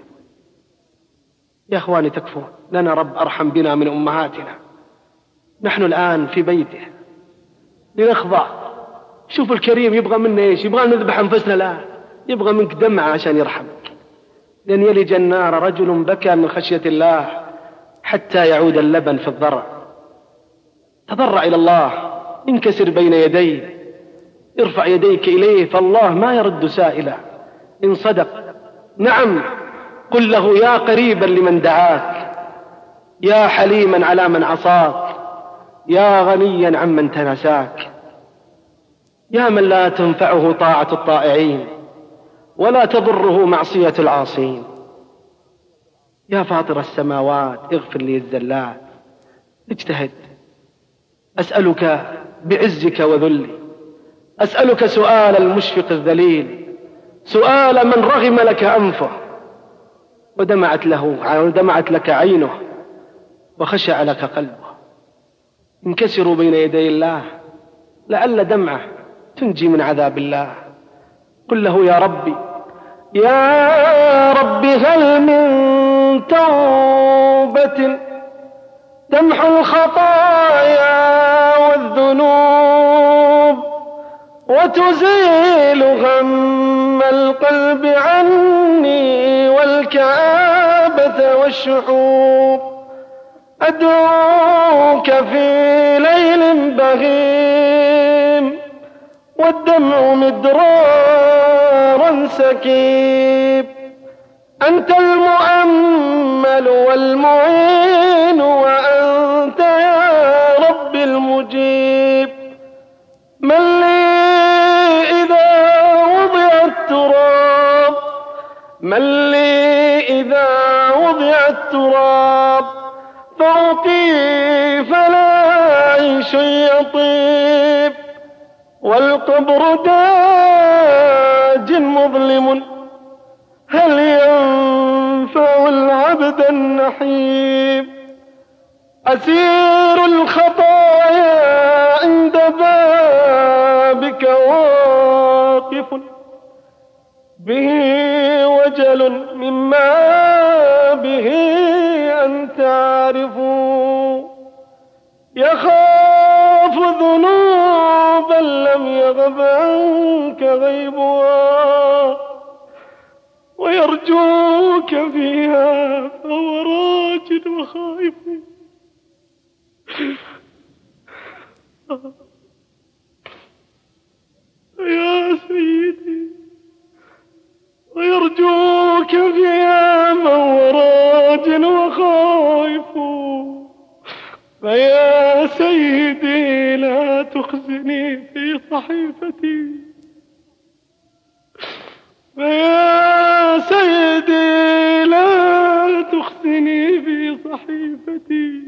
يا أخواني تكفون، لنا رب أرحم بنا من أمهاتنا. نحن الآن في بيته لنخضع. شوف الكريم يبغى منا إيش؟ يبغى نذبح أنفسنا؟ لا، يبغى منك دمعة عشان يرحمك. لن يلج النار رجل بكى من خشية الله حتى يعود اللبن في الضرع. تضرع إلى الله، انكسر بين يديه، ارفع يديك إليه، فالله ما يرد سائلا إن صدق. نعم قل له يا قريبا لمن دعاك، يا حليما على من عصاك، يا غنيا عمن تنساك، يا من لا تنفعه طاعة الطائعين ولا تضره معصية العاصين، يا فاطر السماوات اغفر لي الزلات. اجتهد، أسألك بعزك وذلي، أسألك سؤال المشفق الذليل، سؤال من رغم لك أنفه ودمعت لك عينه وخشع لك قلبه. انكسروا بين يدي الله لعل دمعه تنجي من عذاب الله. قل له يا ربي يا رب هل من توبة تمحو الخطايا والذنوب وتزيل غم القلب عني والكآبة والشحوب. أدعوك في ليل بهيم والدمع مدرارا سكيب، أنت المؤمل والمعين وأنت يا رب المجيب. من لي إذا وضع التراب، من لي إذا وضع التراب فوقي فلا عيش يطيب، والقبر داج مظلم هل ينفع العبد النحيب. أسير الخطايا عند بابك واقف به وجل مما به أنت عارف، يخاف ذنوبا لم يغب عنك غيبها ويرجوك فيها فهو راجل وخائف. يا سيدي ويرجوك فيها فهو راجل وخائف. فيا سيدي لا تخزني في صحيفتي، فيا سيدي لا تخزني في صحيفتي.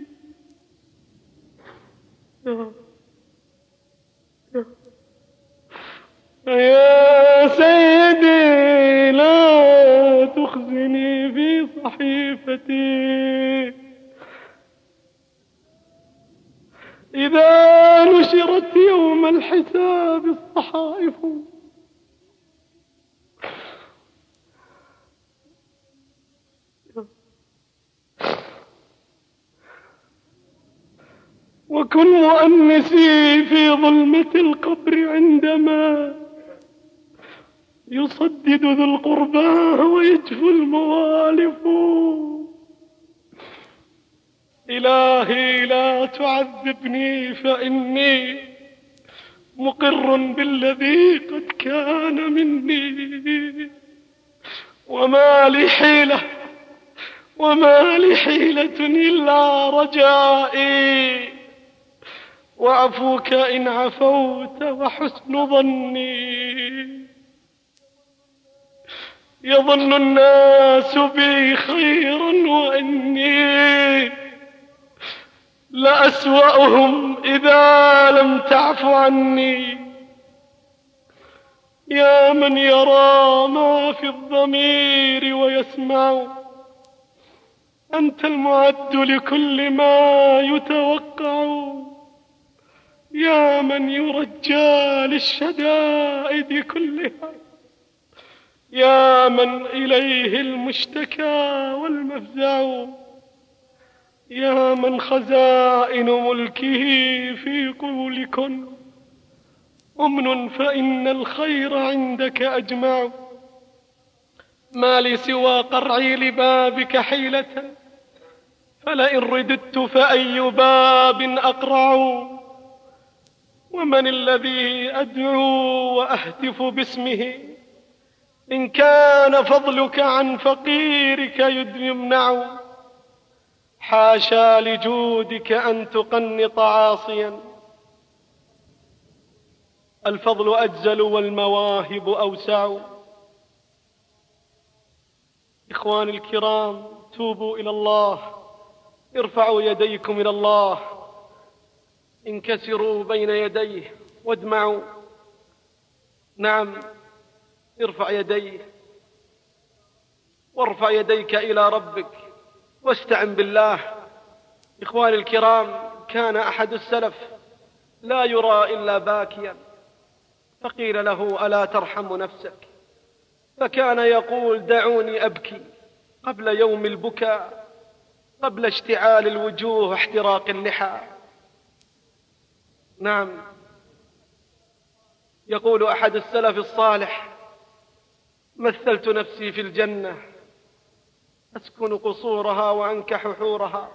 يا سيدي لا تخزني في صحيفتي. إذا نشرت يوم الحساب الصحائف وكن مؤنسي في ظلمة القبر عندما يصدد ذو القربى ويجفو الموالف. إلهي لا تعذبني فإني مقر بالذي قد كان مني، وما لي حيلة إلا رجائي، وعفوك إن عفوت وحسن ظني. يظن الناس بي خيرا وإني لأسوأهم إذا لم تعف عني. يا من يرى ما في الضمير ويسمع، أنت المعد لكل ما يتوقع. يا من يرجى للشدائد كلها، يا من إليه المشتكى والمفزع. يا من خزائن ملكه في قولكن أمن فإن الخير عندك أجمع. ما لي سوى قرعي لبابك حيلة، فلئن رددت فأي باب أقرع. ومن الذي أدعو وأهتف باسمه إن كان فضلك عن فقيرك يمنع، حاشا لجودك أن تقنط عاصيا. الفضل أجزل والمواهب أوسع. إخواني الكرام، توبوا إلى الله، ارفعوا يديكم إلى الله، انكسروا بين يديه وادمعوا. نعم، ارفع يديه وارفع يديك إلى ربك واستعن بالله. إخواني الكرام، كان أحد السلف لا يرى إلا باكيا، فقيل له: ألا ترحم نفسك؟ فكان يقول: دعوني أبكي قبل يوم البكاء، قبل اشتعال الوجوه واحتراق اللحى. نعم، يقول أحد السلف الصالح: مثلت نفسي في الجنة أسكن قصورها وأنكح حورها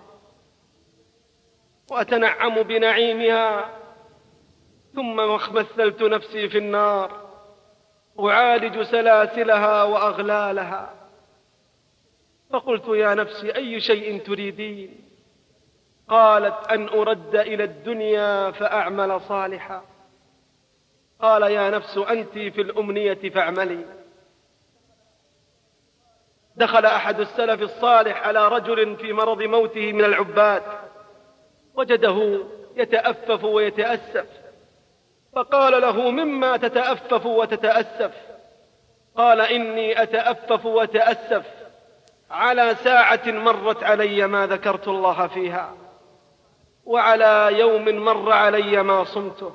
وأتنعم بنعيمها، ثم مثلت نفسي في النار أعالج سلاسلها وأغلالها. فقلت: يا نفسي أي شيء تريدين؟ قالت: أن أرد إلى الدنيا فأعمل صالحا. قال: يا نفس أنت في الأمنية فاعملي. دخل أحد السلف الصالح على رجل في مرض موته من العباد، وجده يتأفف ويتأسف، فقال له: مما تتأفف وتتأسف؟ قال: إني أتأفف وتأسف على ساعة مرت علي ما ذكرت الله فيها، وعلى يوم مر علي ما صمته،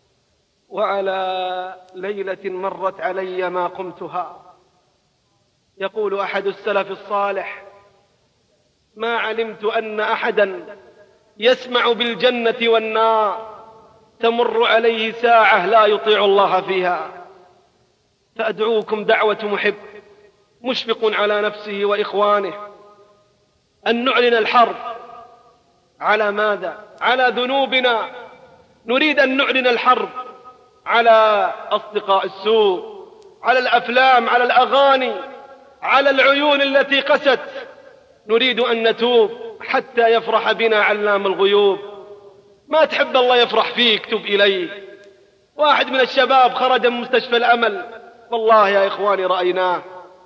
وعلى ليلة مرت علي ما قمتها. يقول أحد السلف الصالح: ما علمت أن أحدا يسمع بالجنة والنار تمر عليه ساعة لا يطيع الله فيها. فأدعوكم دعوة محب مشفق على نفسه وإخوانه أن نعلن الحرب. على ماذا؟ على ذنوبنا. نريد أن نعلن الحرب على أصدقاء السوء، على الأفلام، على الأغاني، على العيون التي قست. نريد أن نتوب حتى يفرح بنا علام الغيوب. ما تحب الله يفرح فيك، تب إليه. واحد من الشباب خرج من مستشفى الأمل، والله يا إخواني رأيناه.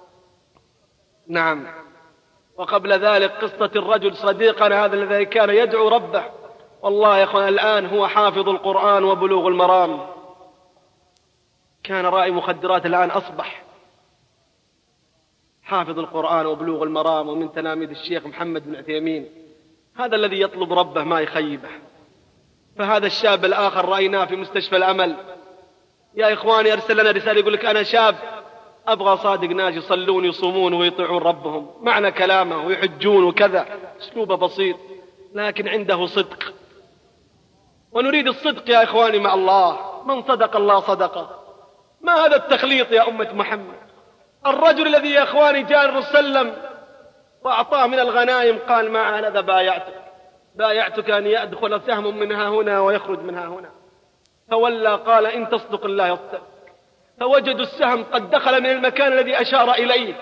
نعم. وقبل ذلك قصة الرجل صديقنا هذا الذي كان يدعو ربه، والله يا إخواني الآن هو حافظ القرآن وبلوغ المرام. كان رائي مخدرات، الآن أصبح حافظ القرآن وبلوغ المرام، ومن تلاميذ الشيخ محمد بن عثيمين. هذا الذي يطلب ربه ما يخيبه. فهذا الشاب الآخر رأيناه في مستشفى الأمل. يا إخواني أرسل لنا رسالة يقول لك: أنا شاب أبغى صادق ناس يصلون يصومون ويطيعون ربهم، معنى كلامه ويحجون وكذا، أسلوبه بسيط لكن عنده صدق. ونريد الصدق يا إخواني مع الله. من صدق الله صدقه. ما هذا التخليط يا أمة محمد؟ الرجل الذي يا إخواني جاء الرسول صلى الله عليه وسلم وأعطاه من الغنائم، قال: مع هذا بايعتك أن يدخل سهم منها هنا ويخرج منها هنا. فولى قال: إن تصدق الله يصدق. فوجدوا السهم قد دخل من المكان الذي أشار إليه.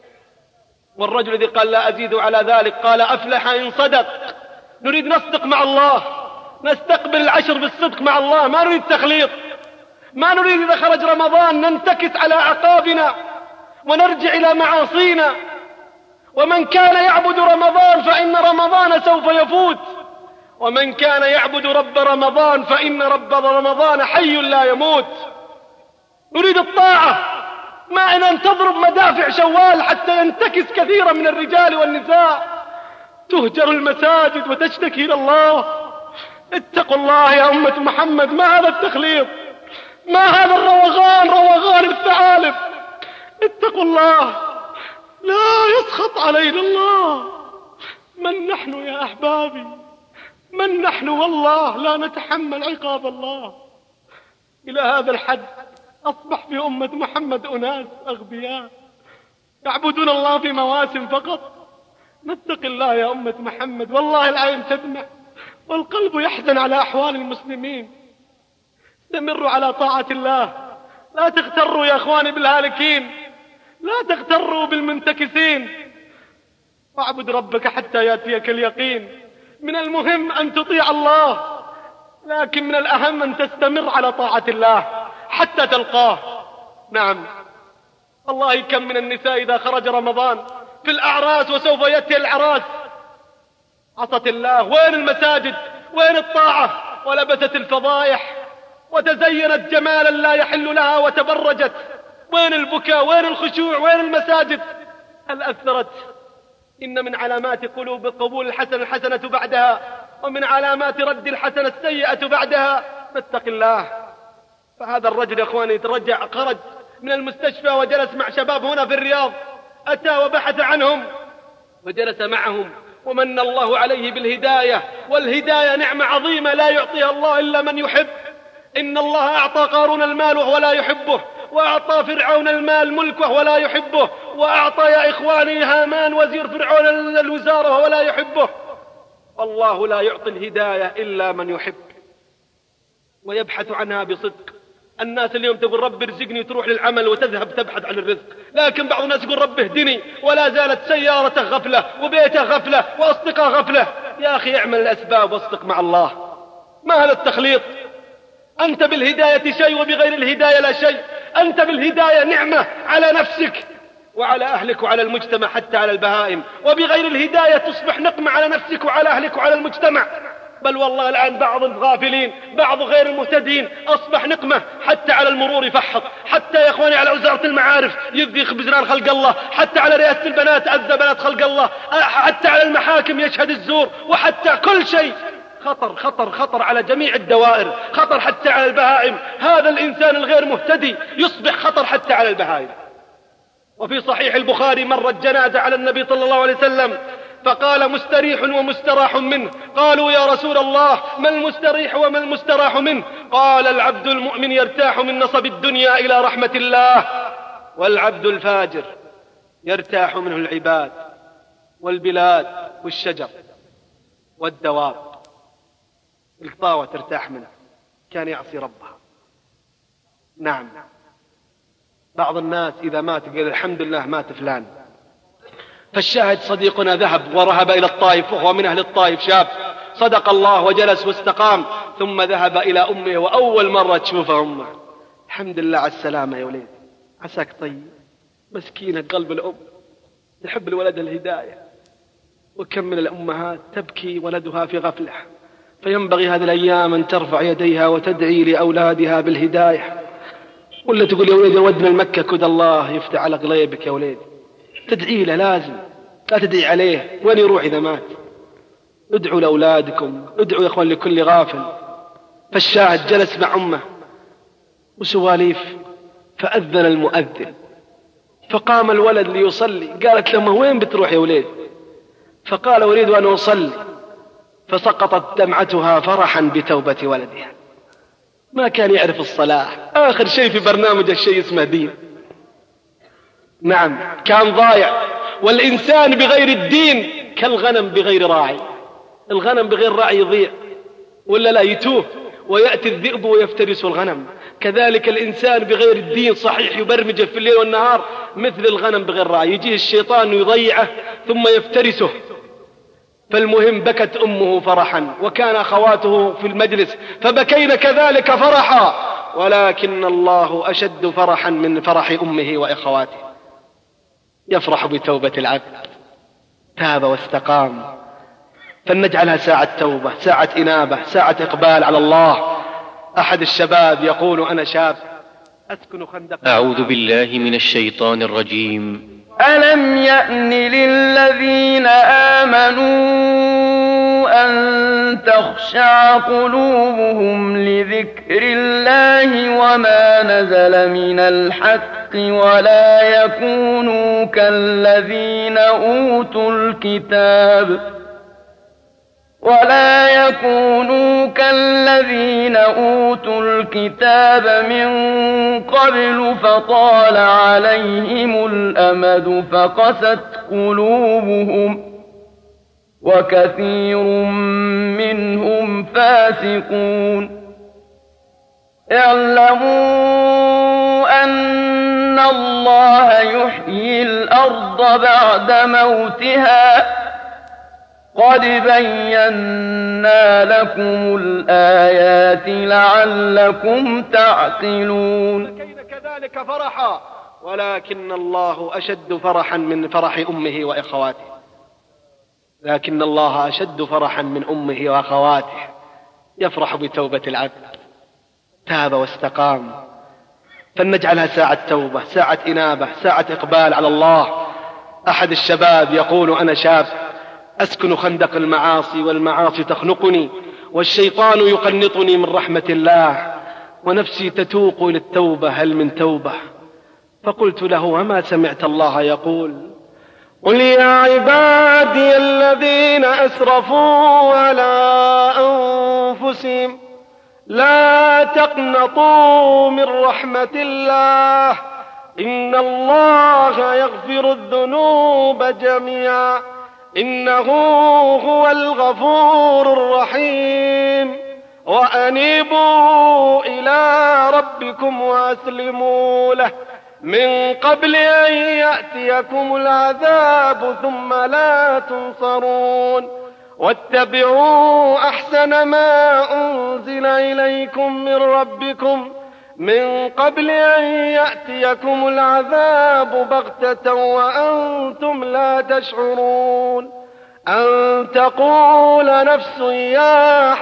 والرجل الذي قال: لا أزيد على ذلك، قال: أفلح إن صدق. نريد نصدق مع الله، نستقبل العشر بالصدق مع الله، ما نريد تخليط. ما نريد إذا خرج رمضان ننتكس على أعقابنا ونرجع إلى معاصينا. ومن كان يعبد رمضان فإن رمضان سوف يفوت، ومن كان يعبد رب رمضان فإن رب رمضان حي لا يموت. نريد الطاعة، ما أن تضرب مدافع شوال حتى ينتكس كثيرا من الرجال والنساء، تهجر المساجد وتشتكي إلى الله. اتقوا الله يا أمة محمد. ما هذا التخليط؟ ما هذا الروغان، روغان الثعالب؟ اتقوا الله، لا يسخط علينا الله. من نحن يا أحبابي؟ من نحن؟ والله لا نتحمل عقاب الله. إلى هذا الحد أصبح في أمة محمد أناس أغبياء يعبدون الله في مواسم فقط. نتق الله يا أمة محمد. والله العين تدمع والقلب يحزن على أحوال المسلمين. استمروا على طاعة الله، لا تغتروا يا أخواني بالهالكين. لا تغتروا بالمنتكسين، واعبد ربك حتى يأتيك اليقين. من المهم أن تطيع الله، لكن من الأهم أن تستمر على طاعة الله حتى تلقاه. نعم، والله كم من النساء إذا خرج رمضان في الأعراس وسوف يأتي العراس عصت الله. وين المساجد؟ وين الطاعة؟ ولبست الفضائح وتزينت جمالا لا يحل لها وتبرجت. وين البكاء؟ وين الخشوع؟ وين المساجد؟ هل أثرت؟ إن من علامات قلوب قبول الحسنة بعدها، ومن علامات رد الحسنة السيئة بعدها. نتق الله. فهذا الرجل يا أخواني يترجع، خرج من المستشفى وجلس مع شباب هنا في الرياض، أتى وبحث عنهم وجلس معهم، ومن الله عليه بالهداية. والهداية نعمة عظيمة لا يعطيها الله إلا من يحب. إن الله أعطى قارون المال وهو لا يحبه، وأعطى فرعون المال ملكه ولا يحبه، وأعطى يا إخواني هامان وزير فرعون الوزارة وهو لا يحبه. والله لا يعطي الهداية إلا من يحب ويبحث عنها بصدق. الناس اليوم تقول رب ارزقني، تروح للعمل وتذهب تبحث عن الرزق، لكن بعض الناس يقول رب اهدني، ولا زالت سيارته غفلة وبيته غفلة وأصدقاء غفلة. يا أخي اعمل الأسباب واصدق مع الله. ما هذا التخليط؟ أنت بالهداية شيء وبغير الهداية لا شيء. أنت بالهداية نعمة على نفسك وعلى أهلك وعلى المجتمع حتى على البهائم، وبغير الهداية تصبح نقمة على نفسك وعلى أهلك وعلى المجتمع. بل والله الآن بعض الغافلين، بعض غير المهتدين أصبح نقمة حتى على المرور يفحط، حتى يا إخواني على وزارة المعارف يذيخ بزنان خلق الله، حتى على رئاسة البنات أذى بنات خلق الله، حتى على المحاكم يشهد الزور، وحتى كل شيء. خطر خطر خطر على جميع الدوائر، خطر حتى على البهائم. هذا الإنسان الغير مهتدي يصبح خطر حتى على البهائم. وفي صحيح البخاري مرت جنازة على النبي صلى الله عليه وسلم، فقال مستريح ومستراح منه. قالوا يا رسول الله ما المستريح وما المستراح منه؟ قال العبد المؤمن يرتاح من نصب الدنيا إلى رحمة الله، والعبد الفاجر يرتاح منه العباد والبلاد والشجر والدواب. القطاوة ترتاح منه، كان يعصي ربها. نعم، بعض الناس إذا مات قال الحمد لله مات فلان. فالشاهد صديقنا ذهب ورهب إلى الطائف، وهو من أهل الطائف، شاب صدق الله وجلس واستقام، ثم ذهب إلى أمه، وأول مرة تشوفه أمه. الحمد لله على السلامة يا وليد، عساك طيب. مسكينة قلب الأم تحب الولد الهداية، وكم من الأمهات تبكي ولدها في غفلة. فينبغي هذه الأيام أن ترفع يديها وتدعي لأولادها بالهداية، ولا تقول يا وليد ودنا المكة كد الله يفتح على قليبك يا وليد. تدعي له لازم، لا تدعي عليه وين يروح إذا مات. ادعوا لأولادكم، ادعوا يا أخوان لكل غافل. فالشاهد جلس مع أمه وسواليف، فأذن المؤذن، فقام الولد ليصلي. قالت لما وين بتروح يا وليد؟ فقال أريد أن أصلي. فسقطت دمعتها فرحا بتوبة ولدها. ما كان يعرف الصلاة، آخر شيء في برنامج الشيء اسمه دين. نعم، كان ضايع. والإنسان بغير الدين كالغنم بغير راعي. الغنم بغير راعي يضيع ولا لا يتوه، ويأتي الذئب ويفترس الغنم. كذلك الإنسان بغير الدين صحيح يبرمجه في الليل والنهار مثل الغنم بغير راعي، يجيه الشيطان يضيعه ثم يفترسه. فالمهم بكت أمه فرحا، وكان أخواته في المجلس فبكين كذلك فرحا، ولكن الله أشد فرحا من فرح أمه وإخواته. يفرح بتوبة العبد، تاب واستقام. فلنجعلها ساعة توبة، ساعة إنابة، ساعة إقبال على الله. أحد الشباب يقول أنا شاب أسكن خندق. أعوذ بالله من الشيطان الرجيم. ألم يأن للذين آمنوا أن تخشع قلوبهم لذكر الله وما نزل من الحق ولا يكونوا كالذين أوتوا الكتاب من قبل فطال عليهم الأمد فقست قلوبهم وكثير منهم فاسقون. اعلموا أن الله يحيي الأرض بعد موتها قد بينا لكم الآيات لعلكم تعقلون. كذلك فرحا ولكن الله أشد فرحا من فرح أمه وأخواته، لكن الله أشد فرحا من أمه وأخواته. يفرح بتوبة العبد تاب واستقام، فلنجعلها ساعة توبة، ساعة إنابة، ساعة إقبال على الله. أحد الشباب يقول: أنا شاب أسكن خندق المعاصي والمعاصي تخنقني والشيطان يقنطني من رحمة الله ونفسي تتوق للتوبة، هل من توبة؟ فقلت له: وما سمعت الله يقول: قل يا عبادي الذين أسرفوا على أنفسهم لا تقنطوا من رحمة الله إن الله يغفر الذنوب جميعا إنه هو الغفور الرحيم وأنيبوا إلى ربكم وأسلموا له من قبل أن يأتيكم العذاب ثم لا تنصرون واتبعوا أحسن ما أنزل إليكم من ربكم من قبل أن يأتيكم العذاب بغتة وأنتم لا تشعرون أن تقول نفس يا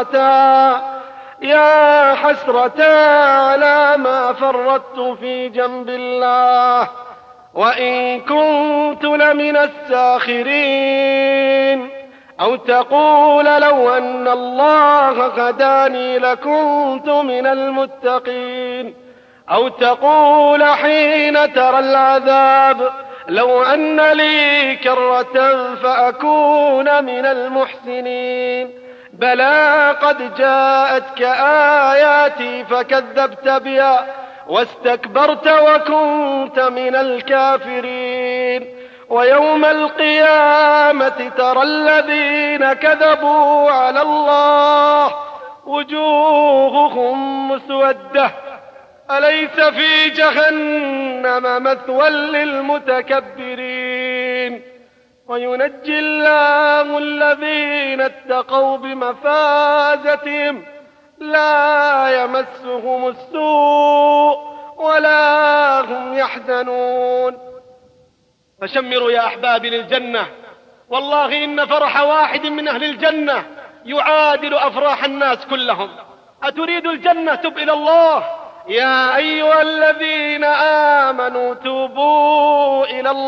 حسرة على ما فرطت في جنب الله وإن كنت لمن الساخرين أو تقول لو أن الله هداني لكنت من المتقين أو تقول حين ترى العذاب لو أن لي كرة فأكون من المحسنين بلى قد جاءتك آياتي فكذبت بها واستكبرت وكنت من الكافرين ويوم القيامة ترى الذين كذبوا على الله وجوههم مسودة أليس في جهنم مثوى للمتكبرين وينجي الله الذين اتقوا بمفازتهم لا يمسهم السوء ولا هم يحزنون. فشمروا يا أحبابي للجنة، والله إن فرح واحد من أهل الجنة يعادل أفراح الناس كلهم. أتريد الجنة؟ تب إلى الله. يا أيها الذين آمنوا توبوا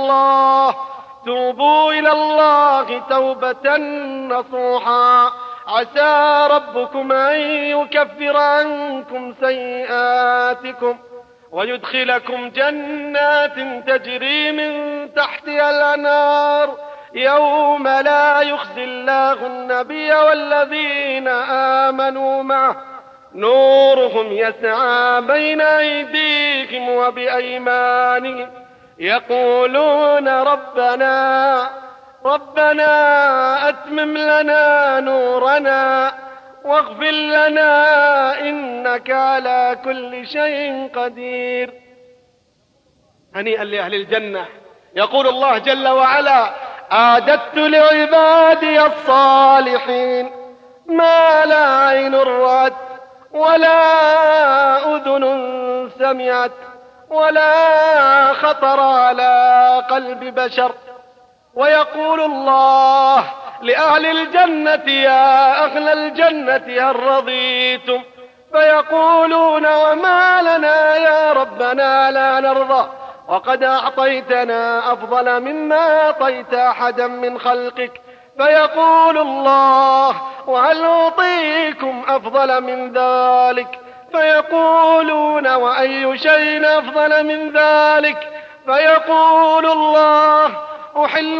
إلى الله توبة نصوحا عسى ربكم أن يكفر عنكم سيئاتكم ويدخلكم جنات تجري من تحتها الأنهار يوم لا يخزي الله النبي والذين آمنوا معه نورهم يسعى بين أيديهم وبأيمانهم يقولون ربنا أتمم لنا نورنا واغفر لنا إنك على كل شيء قدير. هنيئا لأهل الجنة. يقول الله جل وعلا: أعددت لعبادي الصالحين ما لا عين رأت ولا أذن سمعت ولا خطر على قلب بشر. ويقول الله لأهل الجنة: يا أهل الجنة هل رضيتم؟ فيقولون: وما لنا يا ربنا لا نرضى وقد أعطيتنا أفضل مما أعطيت أحدا من خلقك. فيقول الله: وهل أعطيكم أفضل من ذلك؟ فيقولون: وأي شيء أفضل من ذلك؟ فيقول الله: أحل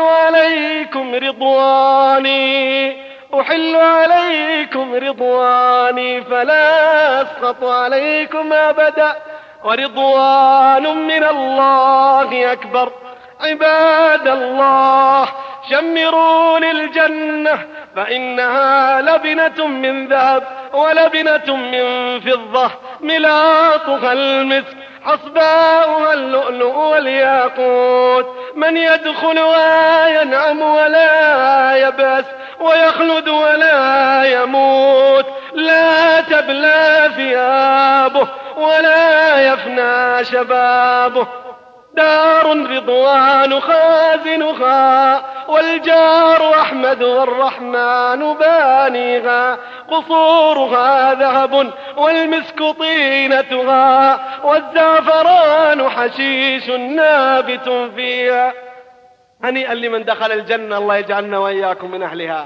عليكم رضواني فلا أسخط عليكم أبدا ورضوان من الله أكبر. عباد الله، شمروا للجنة فإنها لبنة من ذهب ولبنة من فضة ملاطها المسك حصباؤها اللؤلؤ والياقوت، من يدخلها ينعم ولا يبأس ويخلد ولا يموت، لا تبلى ثيابه ولا يفنى شبابه، دار رضوان خازنها والجار أحمد والرحمن بانيها، قصورها ذهب والمسك طينتها والزعفران حشيش نابت فيها. هنيئا لمن دخل الجنة، الله يجعلنا وإياكم من أهلها.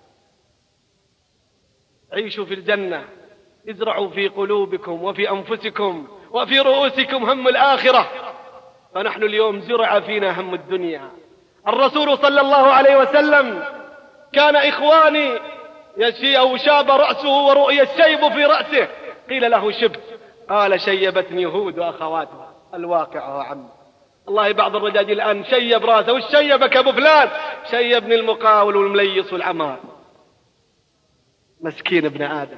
عيشوا في الجنة، ازرعوا في قلوبكم وفي أنفسكم وفي رؤوسكم هم الآخرة، فنحن اليوم زرع فينا هم الدنيا. الرسول صلى الله عليه وسلم كان إخواني يشي أو شاب رأسه ورؤي الشيب في رأسه، قيل له شبت، قال شيبتني هود وأخواتها. الواقع هو عم الله، بعض الرجاجيل الآن شيب رأسه، وش شيبك أبو فلان؟ شيبني المقاول والمليص والعمار. مسكين ابن آدم.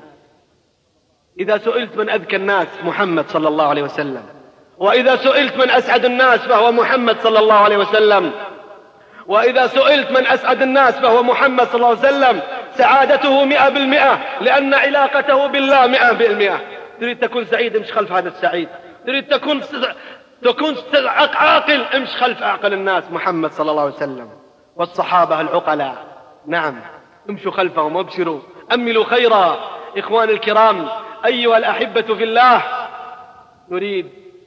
إذا سئلت من أذكى الناس محمد صلى الله عليه وسلم، وإذا سئلت من أسعد الناس فهو محمد صلى الله عليه وسلم، وإذا سئلت من أسعد الناس فهو محمد صلى الله عليه وسلم. سعادته 100%، لأن علاقته بالله 100%. تريد تكون سعيد، امش خلف هذا السعيد. تريد تكون عاقل، امش خلف أعقل الناس محمد صلى الله عليه وسلم. والصحابة العقلاء، نعم، امشوا خلفهم وابشروا، أملوا خيرا. إخوان الكرام، أيها الأحبة في الله، نريد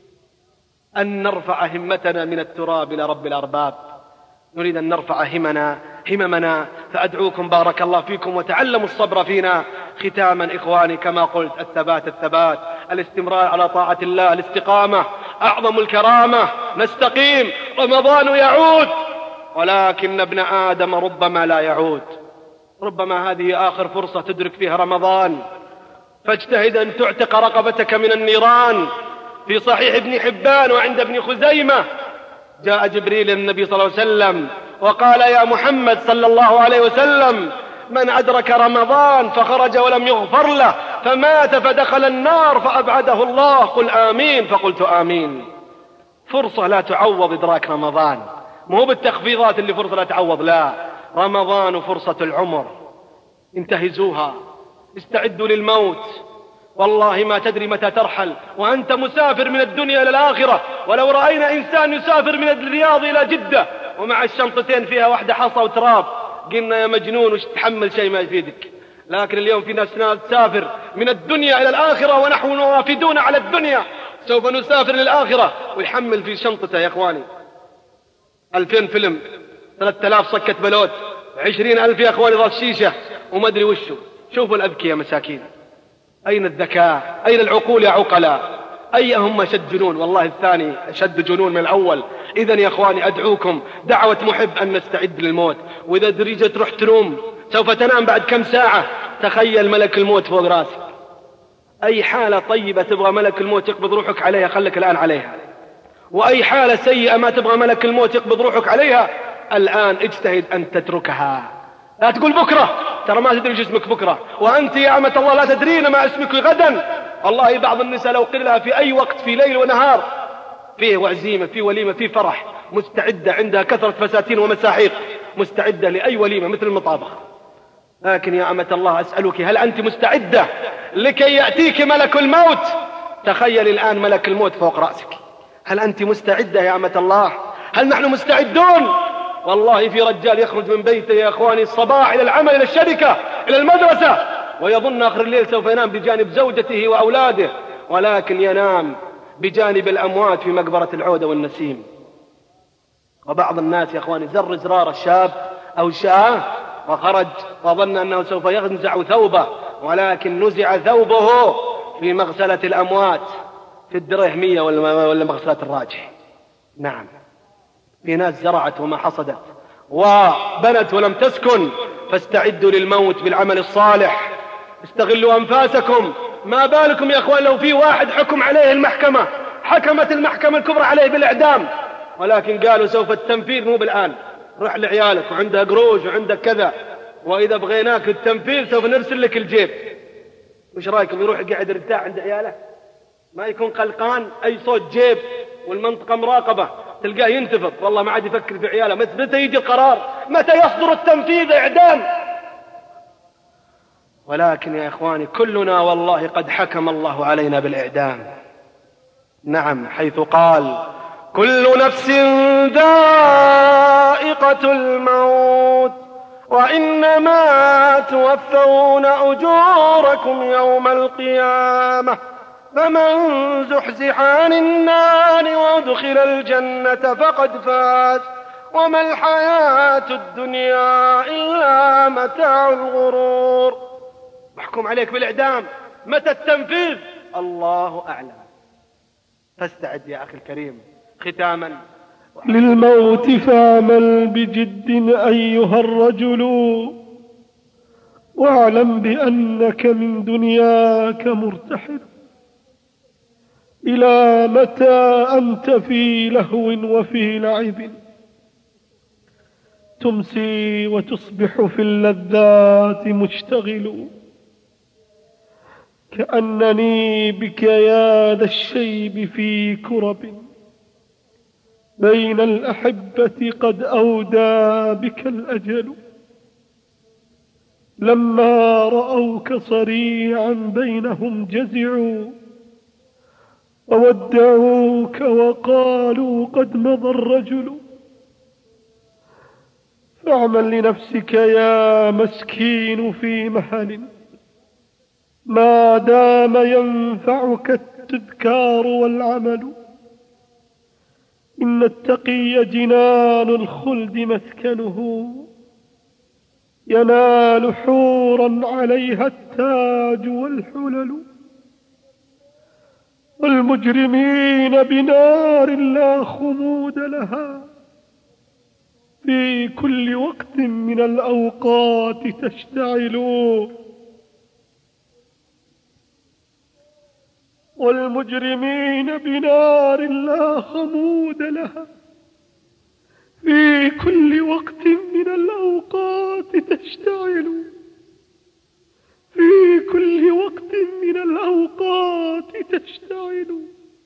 أن نرفع همتنا من التراب إلى رب الأرباب، نريد أن نرفع هممنا، فأدعوكم بارك الله فيكم وتعلموا الصبر فينا. ختاما إخواني، كما قلت، الثبات، الاستمرار على طاعة الله، الاستقامة أعظم الكرامة. نستقيم، رمضان يعود، ولكن ابن آدم ربما لا يعود. ربما هذه آخر فرصة تدرك فيها رمضان، فاجتهد أن تعتق رقبتك من النيران. في صحيح ابن حبان وعند ابن خزيمة جاء جبريل النبي صلى الله عليه وسلم وقال: يا محمد صلى الله عليه وسلم، من أدرك رمضان فخرج ولم يغفر له فمات فدخل النار فأبعده الله، قل آمين. فقلت آمين. فرصة لا تعوض إدراك رمضان، مو بالتخفيضات اللي فرصة لا تعوض، لا، رمضان فرصة العمر، انتهزوها، استعدوا للموت. والله ما تدري متى ترحل وأنت مسافر من الدنيا إلى الآخرة. ولو رأينا إنسان يسافر من الرياض إلى جدة ومع الشنطتين فيها واحدة حصى وتراب، قلنا يا مجنون وش تحمل شيء ما يفيدك. لكن اليوم في ناس تسافر من الدنيا إلى الآخرة ونحن وافدون على الدنيا، سوف نسافر للآخرة، ويحمل في شنطته يا إخواني 2000 فيلم، 3000 صكة بلوت، 20,000 يا إخواني ضغط شيشة وما أدري وشه. شوفوا الأذكياء يا مساكين، أين الذكاء؟ أين العقول يا عقلاء؟ أيهم أشد جنون؟ والله الثاني أشد جنون من الأول. إذن يا إخواني أدعوكم دعوة محب أن نستعد للموت. وإذا دريجة تروح تنوم سوف تنام بعد كم ساعة، تخيل ملك الموت فوق راسك. أي حالة طيبة تبغى ملك الموت يقبض روحك عليها خلك الآن عليها، وأي حالة سيئة ما تبغى ملك الموت يقبض روحك عليها الآن اجتهد أن تتركها. لا تقول بكرة، ترى ما تدري اسمك بكرة، وأنت يا أمة الله لا تدرين ما اسمك غدا. والله بعض النساء لو قيل لها في أي وقت في ليل ونهار فيه وعزيمة، في وليمة، في فرح، مستعدة، عندها كثرة فساتين ومساحيق، مستعدة لأي وليمة مثل المطابخ. لكن يا أمة الله أسألك، هل أنت مستعدة لكي يأتيك ملك الموت؟ تخيل الآن ملك الموت فوق رأسك، هل أنت مستعدة يا أمة الله؟ هل نحن مستعدون؟ والله في رجال يخرج من بيته يا أخواني الصباح إلى العمل، إلى الشركة، إلى المدرسة، ويظن آخر الليل سوف ينام بجانب زوجته وأولاده، ولكن ينام بجانب الأموات في مقبرة العودة والنسيم. وبعض الناس يا أخواني زر زرار الشاب أو شاه وخرج وظن أنه سوف ينزع ثوبه، ولكن نزع ثوبه في مغسلة الأموات في الدرهمية ولا مغسلة الراجح. نعم، في ناس زرعت وما حصدت، وبنت ولم تسكن. فاستعدوا للموت بالعمل الصالح، استغلوا أنفاسكم. ما بالكم يا أخوان لو في واحد حكم عليه المحكمة، حكمت المحكمة الكبرى عليه بالإعدام، ولكن قالوا سوف التنفيذ مو بالآن، روح لعيالك وعندها قروش وعندك كذا، وإذا بغيناك التنفيذ سوف نرسل لك الجيب. وش رأيكم يروح يقعد يرتاح عند عياله؟ ما يكون قلقان، أي صوت جيب والمنطقة مراقبة تلقاه ينتفض، والله ما عاد يفكر في عياله. متى يجي القرار؟ متى يصدر التنفيذ؟ إعدام. ولكن يا إخواني كلنا والله قد حكم الله علينا بالإعدام. نعم، حيث قال كل نفس ذائقة الموت وإنما توفون أجوركم يوم القيامة فمن زحزح عن النار وادخل الجنة فقد فاز وما الحياة الدنيا إلا متاع الغرور. محكوم عليك بالإعدام. متى التنفيذ؟ الله أعلم. فاستعد يا أخي الكريم. ختاما، للموت فاعمل بجد أيها الرجل، واعلم بأنك من دنياك مرتحل. إلى متى أنت في لهو وفي لعب؟ تمسي وتصبح في اللذات مشتغل. كأنني بك يا ذا الشيب في كرب، بين الأحبة قد أودى بك الأجل. لما رأوك صريعا بينهم جزعوا، وودعوك وقالوا قد مضى الرجل. فاعمل لنفسك يا مسكين في مهل، ما دام ينفعك التذكار والعمل. إن التقي جنان الخلد مسكنه، ينال حورا عليها التاج والحلل. والمجرمين بنار لا خمود لها، في كل وقت من الأوقات تشتعل. والمجرمين بنار لا خمود لها، في كل وقت من الأوقات تشتعل. في كل وقت من الأوقات تشتعل.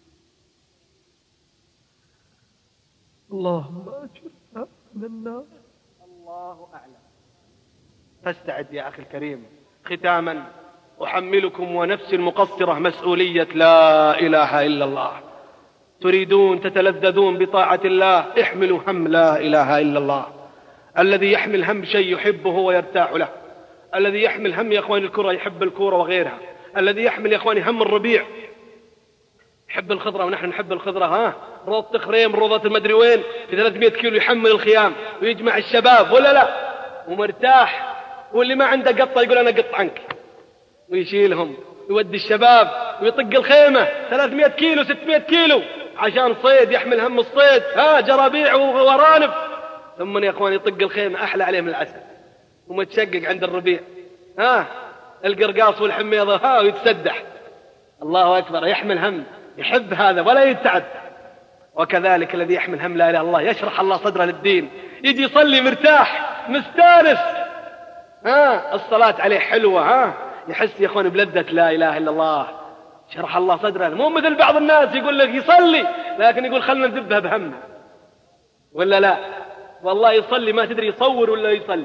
اللهم أجرنا من النار. الله أعلم. فاستعد يا أخي الكريم. ختاما، أحملكم ونفسي المقصرة مسؤولية لا إله إلا الله. تريدون تتلذذون بطاعة الله، احملوا هم لا إله إلا الله. الذي يحمل هم شيء يحبه ويرتاح له. الذي يحمل هم يا أخواني الكرة يحب الكرة وغيرها. الذي يحمل يا أخواني هم الربيع يحب الخضرة، ونحن نحب الخضرة. روضة خريم، روضة المدري وين، في 300 كيلو يحمل الخيام ويجمع الشباب ولا لا، ومرتاح. واللي ما عنده قطة يقول أنا قط عنك، ويشيلهم يودي الشباب ويطق الخيمة 300 كيلو 600 كيلو عشان صيد، يحمل هم الصيد، جرابيع وورانف. ثم يا أخواني يطق الخيمة أحلى عليه من العسل، ومتشقق عند الربيع، القرقاص والحميضة ويتسدح. الله أكبر. يحمل هم، يحب هذا ولا يتعب. وكذلك الذي يحمل هم لا إله إلا الله يشرح الله صدره للدين، يجي يصلي مرتاح مستانس، الصلاة عليه حلوة، يحس يا أخواني بلذة لا إله إلا الله. شرح الله صدره. مو مثل بعض الناس يقول لك يصلي لكن يقول خلنا نذبها بهمه، ولا لا؟ والله يصلي ما تدري يصور ولا يصلي.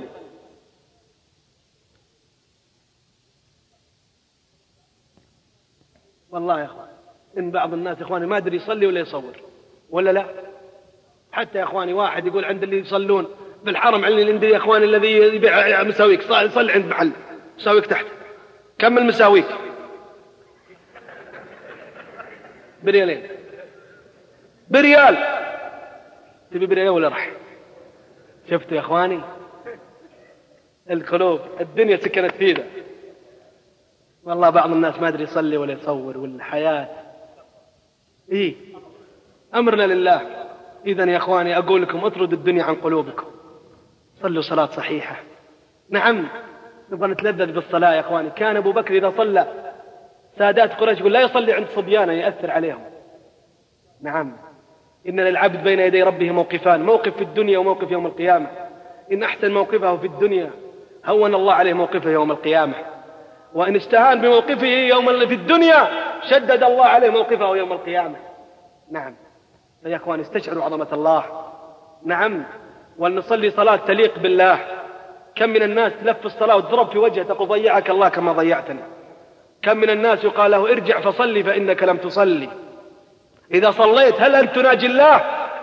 والله يا أخواني إن بعض الناس يا أخواني ما أدري يصلي ولا يصور، ولا لا؟ حتى يا أخواني واحد يقول عند اللي يصلون بالحرم، عندي يا أخواني الذي يبيع مساويك، صلي عند محل مساويك تحت. كم المساويك؟ بريالين. بريال. تبي بريال ولا رح؟ شفتوا يا أخواني القلوب الدنيا سكنت فيها. والله بعض الناس ما أدري يصلي ولا يصور والحياة. أمرنا لله. إذن يا أخواني أقول لكم اطردوا الدنيا عن قلوبكم، صلوا صلاة صحيحة. نعم نبغى نتلذذ بالصلاة يا أخواني. كان أبو بكر إذا صلى سادات قريش يقول لا يصلي عند صبيانه يأثر عليهم. نعم إن للعبد بين يدي ربه موقفان، موقف في الدنيا وموقف يوم القيامة. إن أحسن موقفه في الدنيا هون الله عليه موقفه يوم القيامة، وإن استهان بموقفه في الدنيا شدد الله عليه موقفه يوم القيامة. نعم. فيا أخواني استشعروا عظمة الله. نعم. ولنصلي صلاة تليق بالله. كم من الناس تلف الصلاة وتضرب في وجهه تقول ضيعك الله كما ضيعتنا. كم من الناس يقال له ارجع فصلي فإنك لم تصلي. إذا صليت هل أنت تناجي الله؟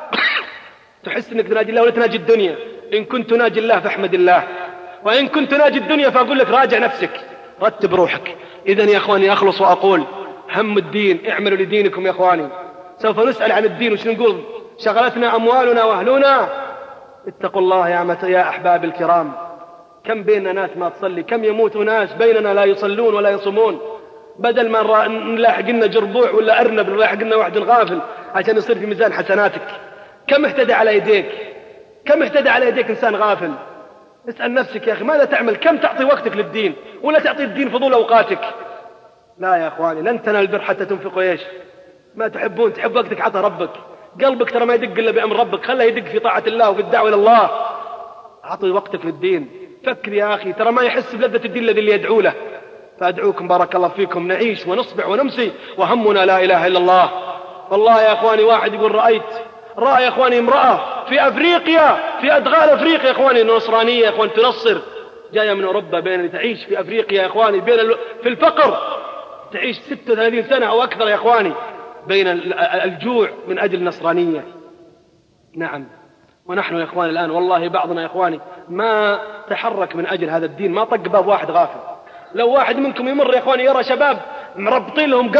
تحس أنك تناجي الله ولا تناجي الدنيا؟ إن كنت تناجي الله فاحمد الله، وإن كنت تناجي الدنيا فأقول لك راجع نفسك، رتب روحك. إذن يا أخواني أخلص وأقول هم الدين، اعملوا لدينكم يا أخواني. سوف نسأل عن الدين وش نقول؟ شغلتنا أموالنا وأهلنا. اتقوا الله يا أحباب الكرام. كم بيننا ناس ما تصلي، كم يموت ناس بيننا لا يصلون ولا يصومون، بدل ما نلاحق لنا جربوع ولا أرنب نلاحق لنا واحد غافل عشان يصير في ميزان حسناتك. كم اهتدى على يديك، كم اهتدى على يديك إنسان غافل. اسأل نفسك يا أخي ماذا تعمل؟ كم تعطي وقتك للدين ولا تعطي الدين فضول أوقاتك؟ لا يا أخواني لن تنال البر حتى تنفقوا إيش ما تحبون. تحب وقتك عطى ربك. قلبك ترى ما يدق إلا بأمر ربك، خله يدق في طاعة الله وفي الدعوة إلى الله. أعطي وقتك للدين. فكر يا أخي ترى ما يحس بلذة الدين الذي اللي يدعو له. فأدعوكم بارك الله فيكم نعيش ونصبح ونمسي وهمنا لا إله إلا الله. والله يا أخواني واحد يقول رأى يا أخواني امرأة في أفريقيا، في أدغال أفريقيا يا أخواني نصرانية يا أخواني تنصر، جاية من أوروبا بين تعيش في أفريقيا يا أخواني في الفقر، تعيش 36 سنة أو أكثر يا أخواني بين الجوع من أجل النصرانية. نعم. ونحن يا أخواني الآن والله بعضنا يا أخواني ما تحرك من أجل هذا الدين، ما طق باب واحد غافل. لو واحد منكم يمر يا أخواني يرى شباب مربطين لهم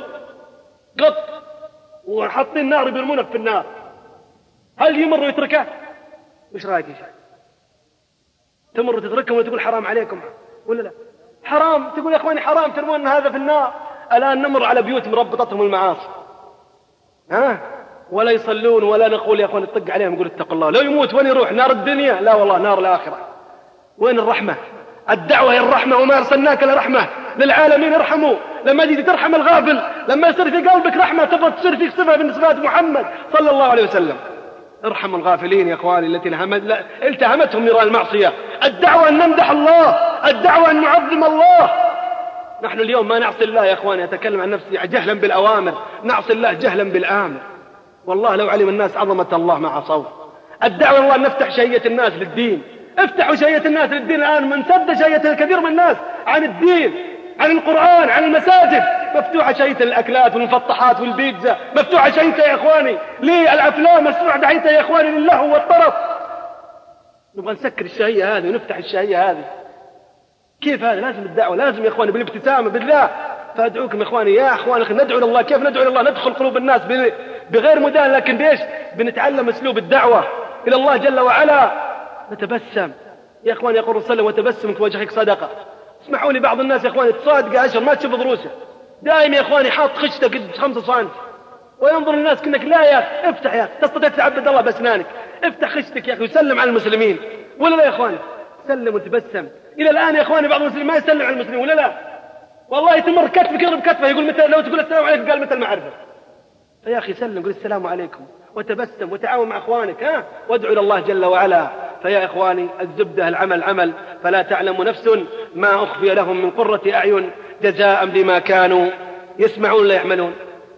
قط وحاطين نار يرمونه في النار، هل يمر ويتركه؟ وش رأيك يا شيخ؟ تمر تتركهم وتقول حرام عليكم ولا لا؟ حرام. تقول يا أخواني حرام ترمون هذا في النار. الآن نمر على بيوت مربطتهم المعاصي ولا يصلون ولا نقول يا أخواني نطق عليهم نقول اتقوا الله. لو يموت وين يروح؟ نار الدنيا؟ لا والله نار الآخرة. وين الرحمة؟ الدعوة هي الرحمة، وما أرسلناك لرحمة للعالمين. ارحموا. لما تجي ترحم الغافل، لما يصير في قلبك رحمة تبغى تصير فيك صفة من صفات محمد صلى الله عليه وسلم. ارحموا الغافلين يا أخواني التي التهمتهم نيران المعصية. الدعوة أن نمدح الله، الدعوة أن نعظم الله. نحن اليوم ما نعصي الله يا أخواني، أتكلم عن نفسي جهلا بالأوامر، نعصي الله جهلا بالآمر. والله لو علم الناس عظمة الله ما عصوه. الدعوة الله أن نفتح شهية الناس للدين. افتحوا شهية الناس للدين الآن، من سد شهية الكثير من الناس عن الدين، عن القرآن، عن المساجد. مفتوحة شهية الأكلات والمفطحات والبيتزا، مفتوحة شهية يا إخواني للأفلام، مفتوحة شهية يا إخواني للهو والطرف. نبغى نسكر الشهية هذه ونفتح الشهية هذه. كيف هذا؟ لازم الدعوة، لازم يا إخواني بالابتسامة بالله. فأدعوكم يا إخواني يا إخواني ندعو إلى الله. كيف ندعو إلى الله؟ ندخل قلوب الناس بغير مدان، لكن بإيش؟ بنتعلم أسلوب الدعوة إلى الله جل وعلا. نتبسم يا إخواني، يقول الرسول صلى الله عليه وسلم وتبسم في وجهك صدقة. اسمحوا لي بعض الناس يا إخواني تصادق عشر ما تشوف ضروسه، دائما يا إخواني حاط خشته قد 5 سم وينظر الناس كأنك لا يا أخي افتح يا أخي تستطيع تعبد الله بأسنانك، افتح خشتك يا أخي وسلم على المسلمين ولا لا يا إخواني؟ سلم وتبسم. إلى الآن يا إخواني بعض المسلمين ما يسلم على المسلمين ولا لا؟ والله تمر كتفك يضرب كتفه يقول متى، لو تقول السلام عليكم قال مثل ما أعرفه. فيا أخي سلم قل السلام عليكم وتبسم وتعاون مع أخوانك وادعو إلى الله جل وعلا. فيا إخواني الزبدة العمل عمل، فلا تعلم نفس ما أخفي لهم من قرة أعين جزاء بما كانوا يسمعون لا يعملون.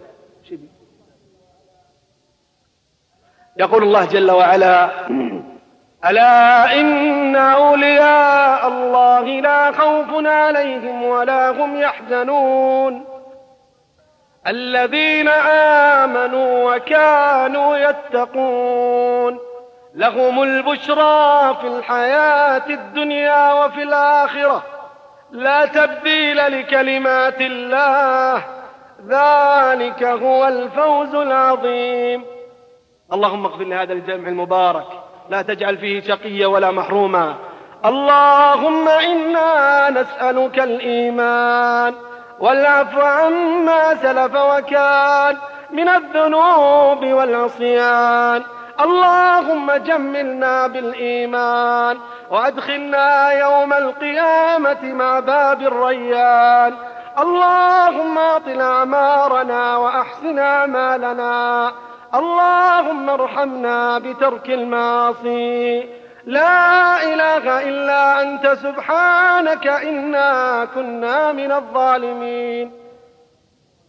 يقول الله جل وعلا ألا إن أولياء الله لا خوف عليهم ولا هم يحزنون الذين آمنوا وكانوا يتقون لهم البشرى في الحياة الدنيا وفي الآخرة لا تبديل لكلمات الله ذلك هو الفوز العظيم. اللهم اغفر لهذا الجمع المبارك، لا تجعل فيه شقيا ولا محروما. اللهم إنا نسألك الإيمان والعفو عما سلف وكان من الذنوب والعصيان. اللهم جملنا بالإيمان وأدخلنا يوم القيامة مع باب الريان. اللهم أطل أعمارنا وأحسن أعمالنا. اللهم ارحمنا بترك المعاصي. لا إله إلا أنت سبحانك إنا كنا من الظالمين.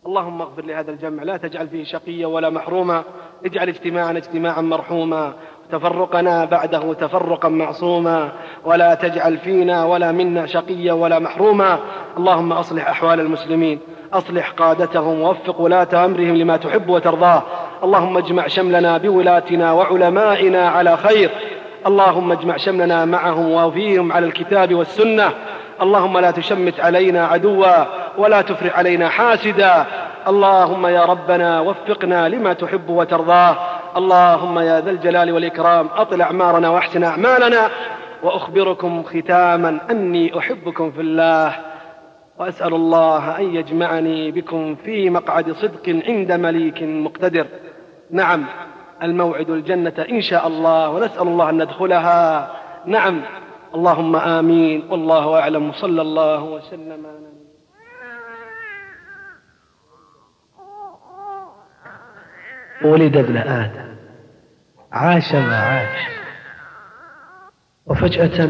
اللهم اغفر لهذا الجمع، لا تجعل فيه شقيا ولا محروما، اجعل اجتماعنا اجتماعا مرحوما، وتفرقنا بعده تفرقا معصوما، ولا تجعل فينا ولا منا شقيا ولا محروما. اللهم أصلح أحوال المسلمين، أصلح قادتهم، ووفق ولاة أمرهم لما تحب وترضاه. اللهم اجمع شملنا بولاتنا وعلمائنا على خير، اللهم اجمع شملنا معهم وفيهم على الكتاب والسنة. اللهم لا تشمت علينا عدوا ولا تفرح علينا حاسدا. اللهم يا ربنا وفقنا لما تحب وترضاه. اللهم يا ذا الجلال والإكرام أطل أعمارنا وأحسن أعمالنا. وأخبركم ختاما أني أحبكم في الله، وأسأل الله أن يجمعني بكم في مقعد صدق عند مليك مقتدر. نعم، الموعد الجنة إن شاء الله، ونسأل الله أن ندخلها. نعم، اللهم آمين، والله أعلم، صلى الله وسلم. ولد ابن آدم، عاش ما عاش، وفجأة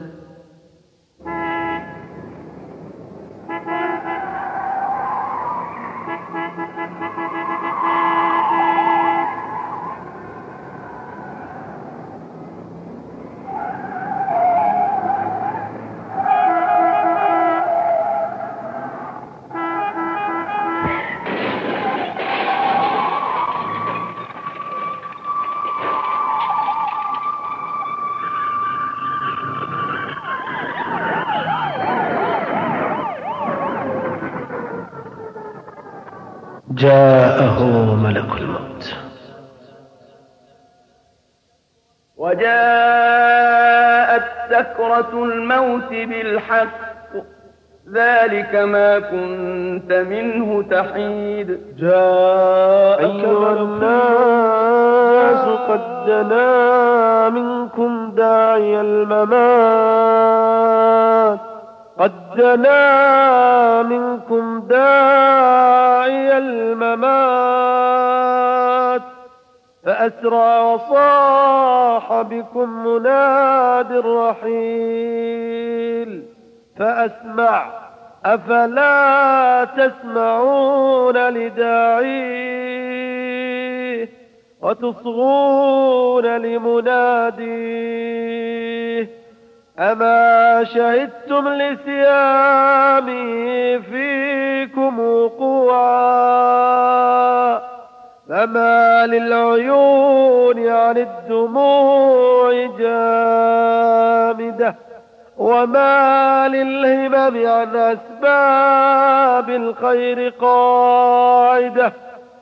جاءه ملك الموت. وجاءت سكرة الموت بالحق، ذلك ما كنت منه تحيد. جاء أيها الناس قد دنا منكم داعي الممات، قد دنا منكم داعي الممات، فأسرع وصاح بكم مناد الرحيل، فأسمع أفلا تسمعون لداعيه وتصغون لمناديه. أما شهدتم لسيامي فيكم وقوعا، فما للعيون عن الدموع جامدة، وما للهمم عن أسباب الخير قاعدة،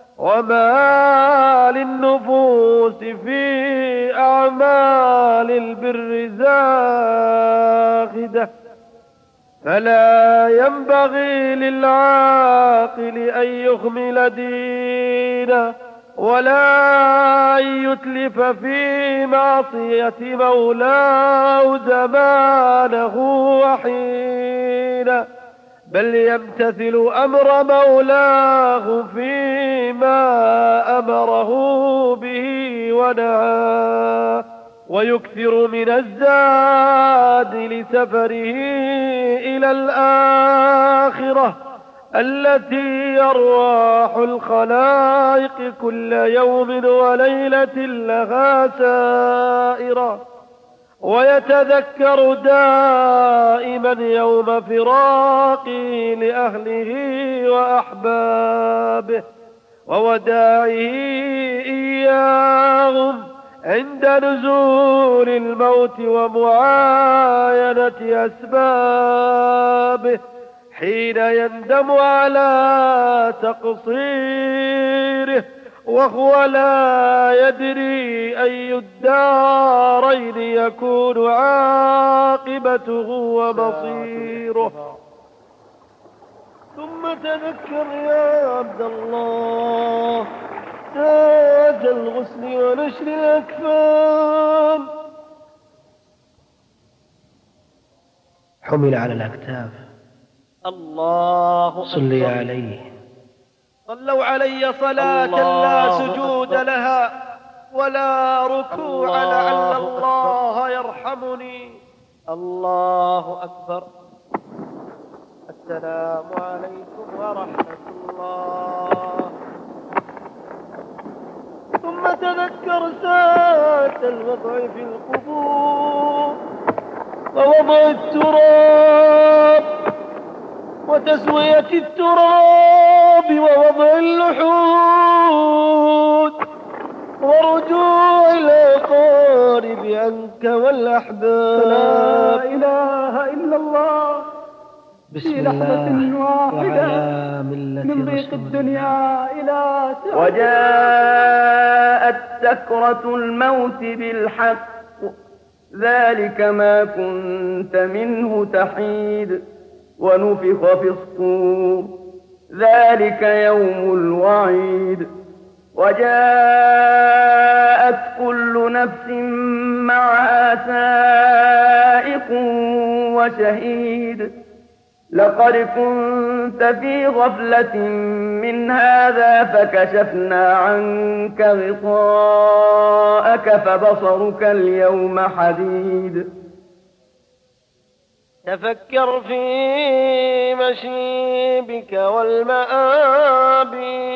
وما للنفوس في أعمال البر زاخدة. فلا ينبغي للعاقل أن يخمل دينه، ولا أن يتلف في معصية مولاه زمانه وحينه، بل يمتثل أمر مولاه فيما أمره به ونهاه، ويكثر من الزاد لسفره إلى الآخرة التي أرواح الخلائق كل يوم وليلة لها سائرة، ويتذكر دائما يوم فراقه لأهله وأحبابه ووداعه إياهم عند نزول الموت ومعاينة أسبابه، حين يندم على تقصيره وهو لا يدري أي الدارين يكون عاقبته ومصيره. ثم تذكر يا عبد الله تاج الغسل ونشر الأكفان. حمل على الأكتاف. الله صلي عليه. صلوا علي صلاة لا سجود لها ولا ركوع لعل الله يرحمني. الله أكبر. السلام عليكم ورحمة الله. ثم تذكر ساعة الوضع في القبور ووضع التراب وتسوية التراب ووضع اللحود ورجوع الأقارب عنك والأحباب. لا إله إلا الله. بسم الله وعلى ملة من ضيق الدنيا إلى وجاءت سكرة الموت بالحق ذلك ما كنت منه تحيد ونفخ في الصور ذلك يوم الوعيد. وجاءت كل نفس معها سائق وشهيد لقد كنت في غفلة من هذا فكشفنا عنك غطاءك فبصرك اليوم حديد. تفكر في مشيبك والمآبي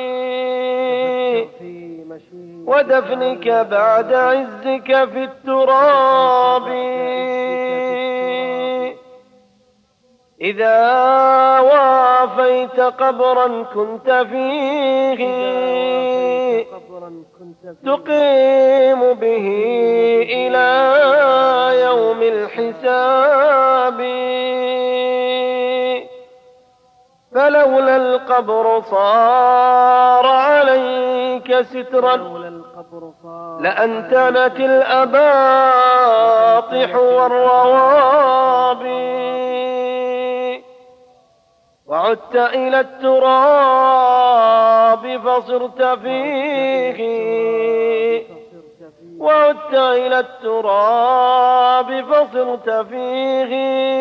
ودفنك بعد عزك في التراب. إذا وافيت قبرا كنت فيه تقيم به إلى يوم الحساب. فلولا القبر صار عليك سترا لأنتنت الأباطح والروابي. وعدت إلى التراب فصرت فيه وعدت إلى التراب فصرت فيه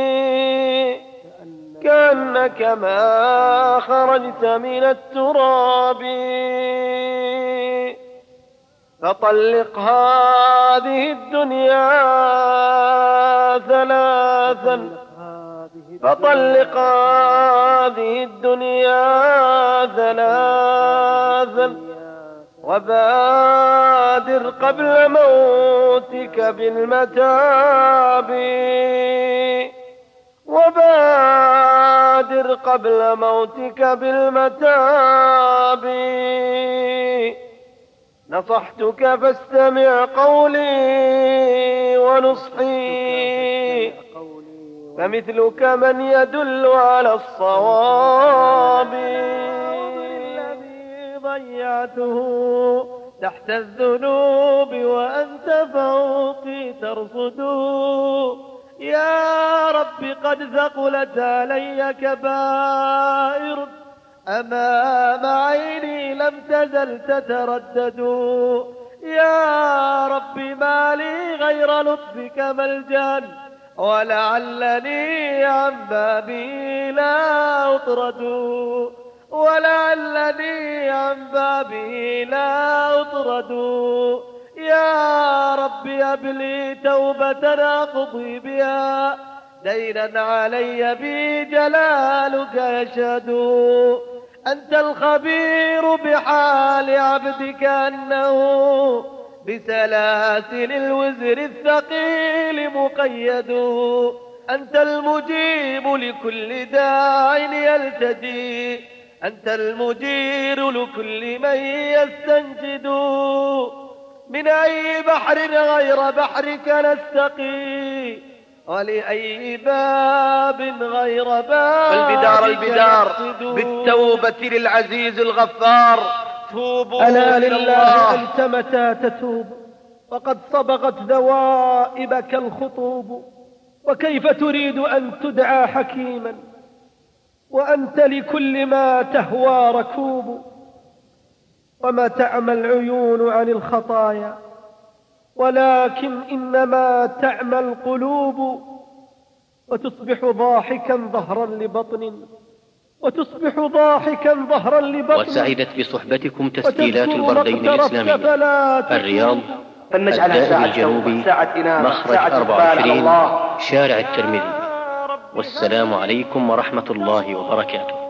كأنك ما خرجت من التراب. فطلق هذه الدنيا ثلاثا فطلق هذه الدنيا ثلاثا وبادر قبل موتك بالمتاب. وبادر قبل موتك بالمتاب. نصحتك فاستمع قولي ونصحي فمثلك من يدل على الصواب. الذي ضيعته تحت الذنوب وأنت فوقي ترصد. يا رب قد ثقلت علي كبائر أمام عيني لم تزل تتردد. يا رب ما لي غير لطفك ملجأ ولعلني عن بابي لا أطرد. ولعلني عن بابي لا أطرد. يا رب هب لي توبة أقضي بها دينا علي بي جلالك يشهد. أنت الخبير بحال عبدك أنه بسلاسل الوزر الثقيل مقيد. أنت المجيب لكل داع يلتجي. أنت المجير لكل من يستنجد. من أي بحر غير بحرك نستقي ولأي باب غير بابك البدار بالتوبة للعزيز الغفار. توبوا ألا إلى لله الله. أنت متى تتوب وقد صبغت ذوائبك الخطوب. وكيف تريد أن تدعى حكيما وأنت لكل ما تهوى ركوب. وما تعمى العيون عن الخطايا ولكن إنما تعمى القلوب. وتصبح ضاحكا ظهرا لبطن وتصبح ضاحكا ظهرا لبطن. وسعدت بصحبتكم تسجيلات البردين الإسلامية الرياض فلنجعل الدائري الجنوبي مخرج 24 شارع الترمذي. والسلام عليكم ورحمة الله وبركاته.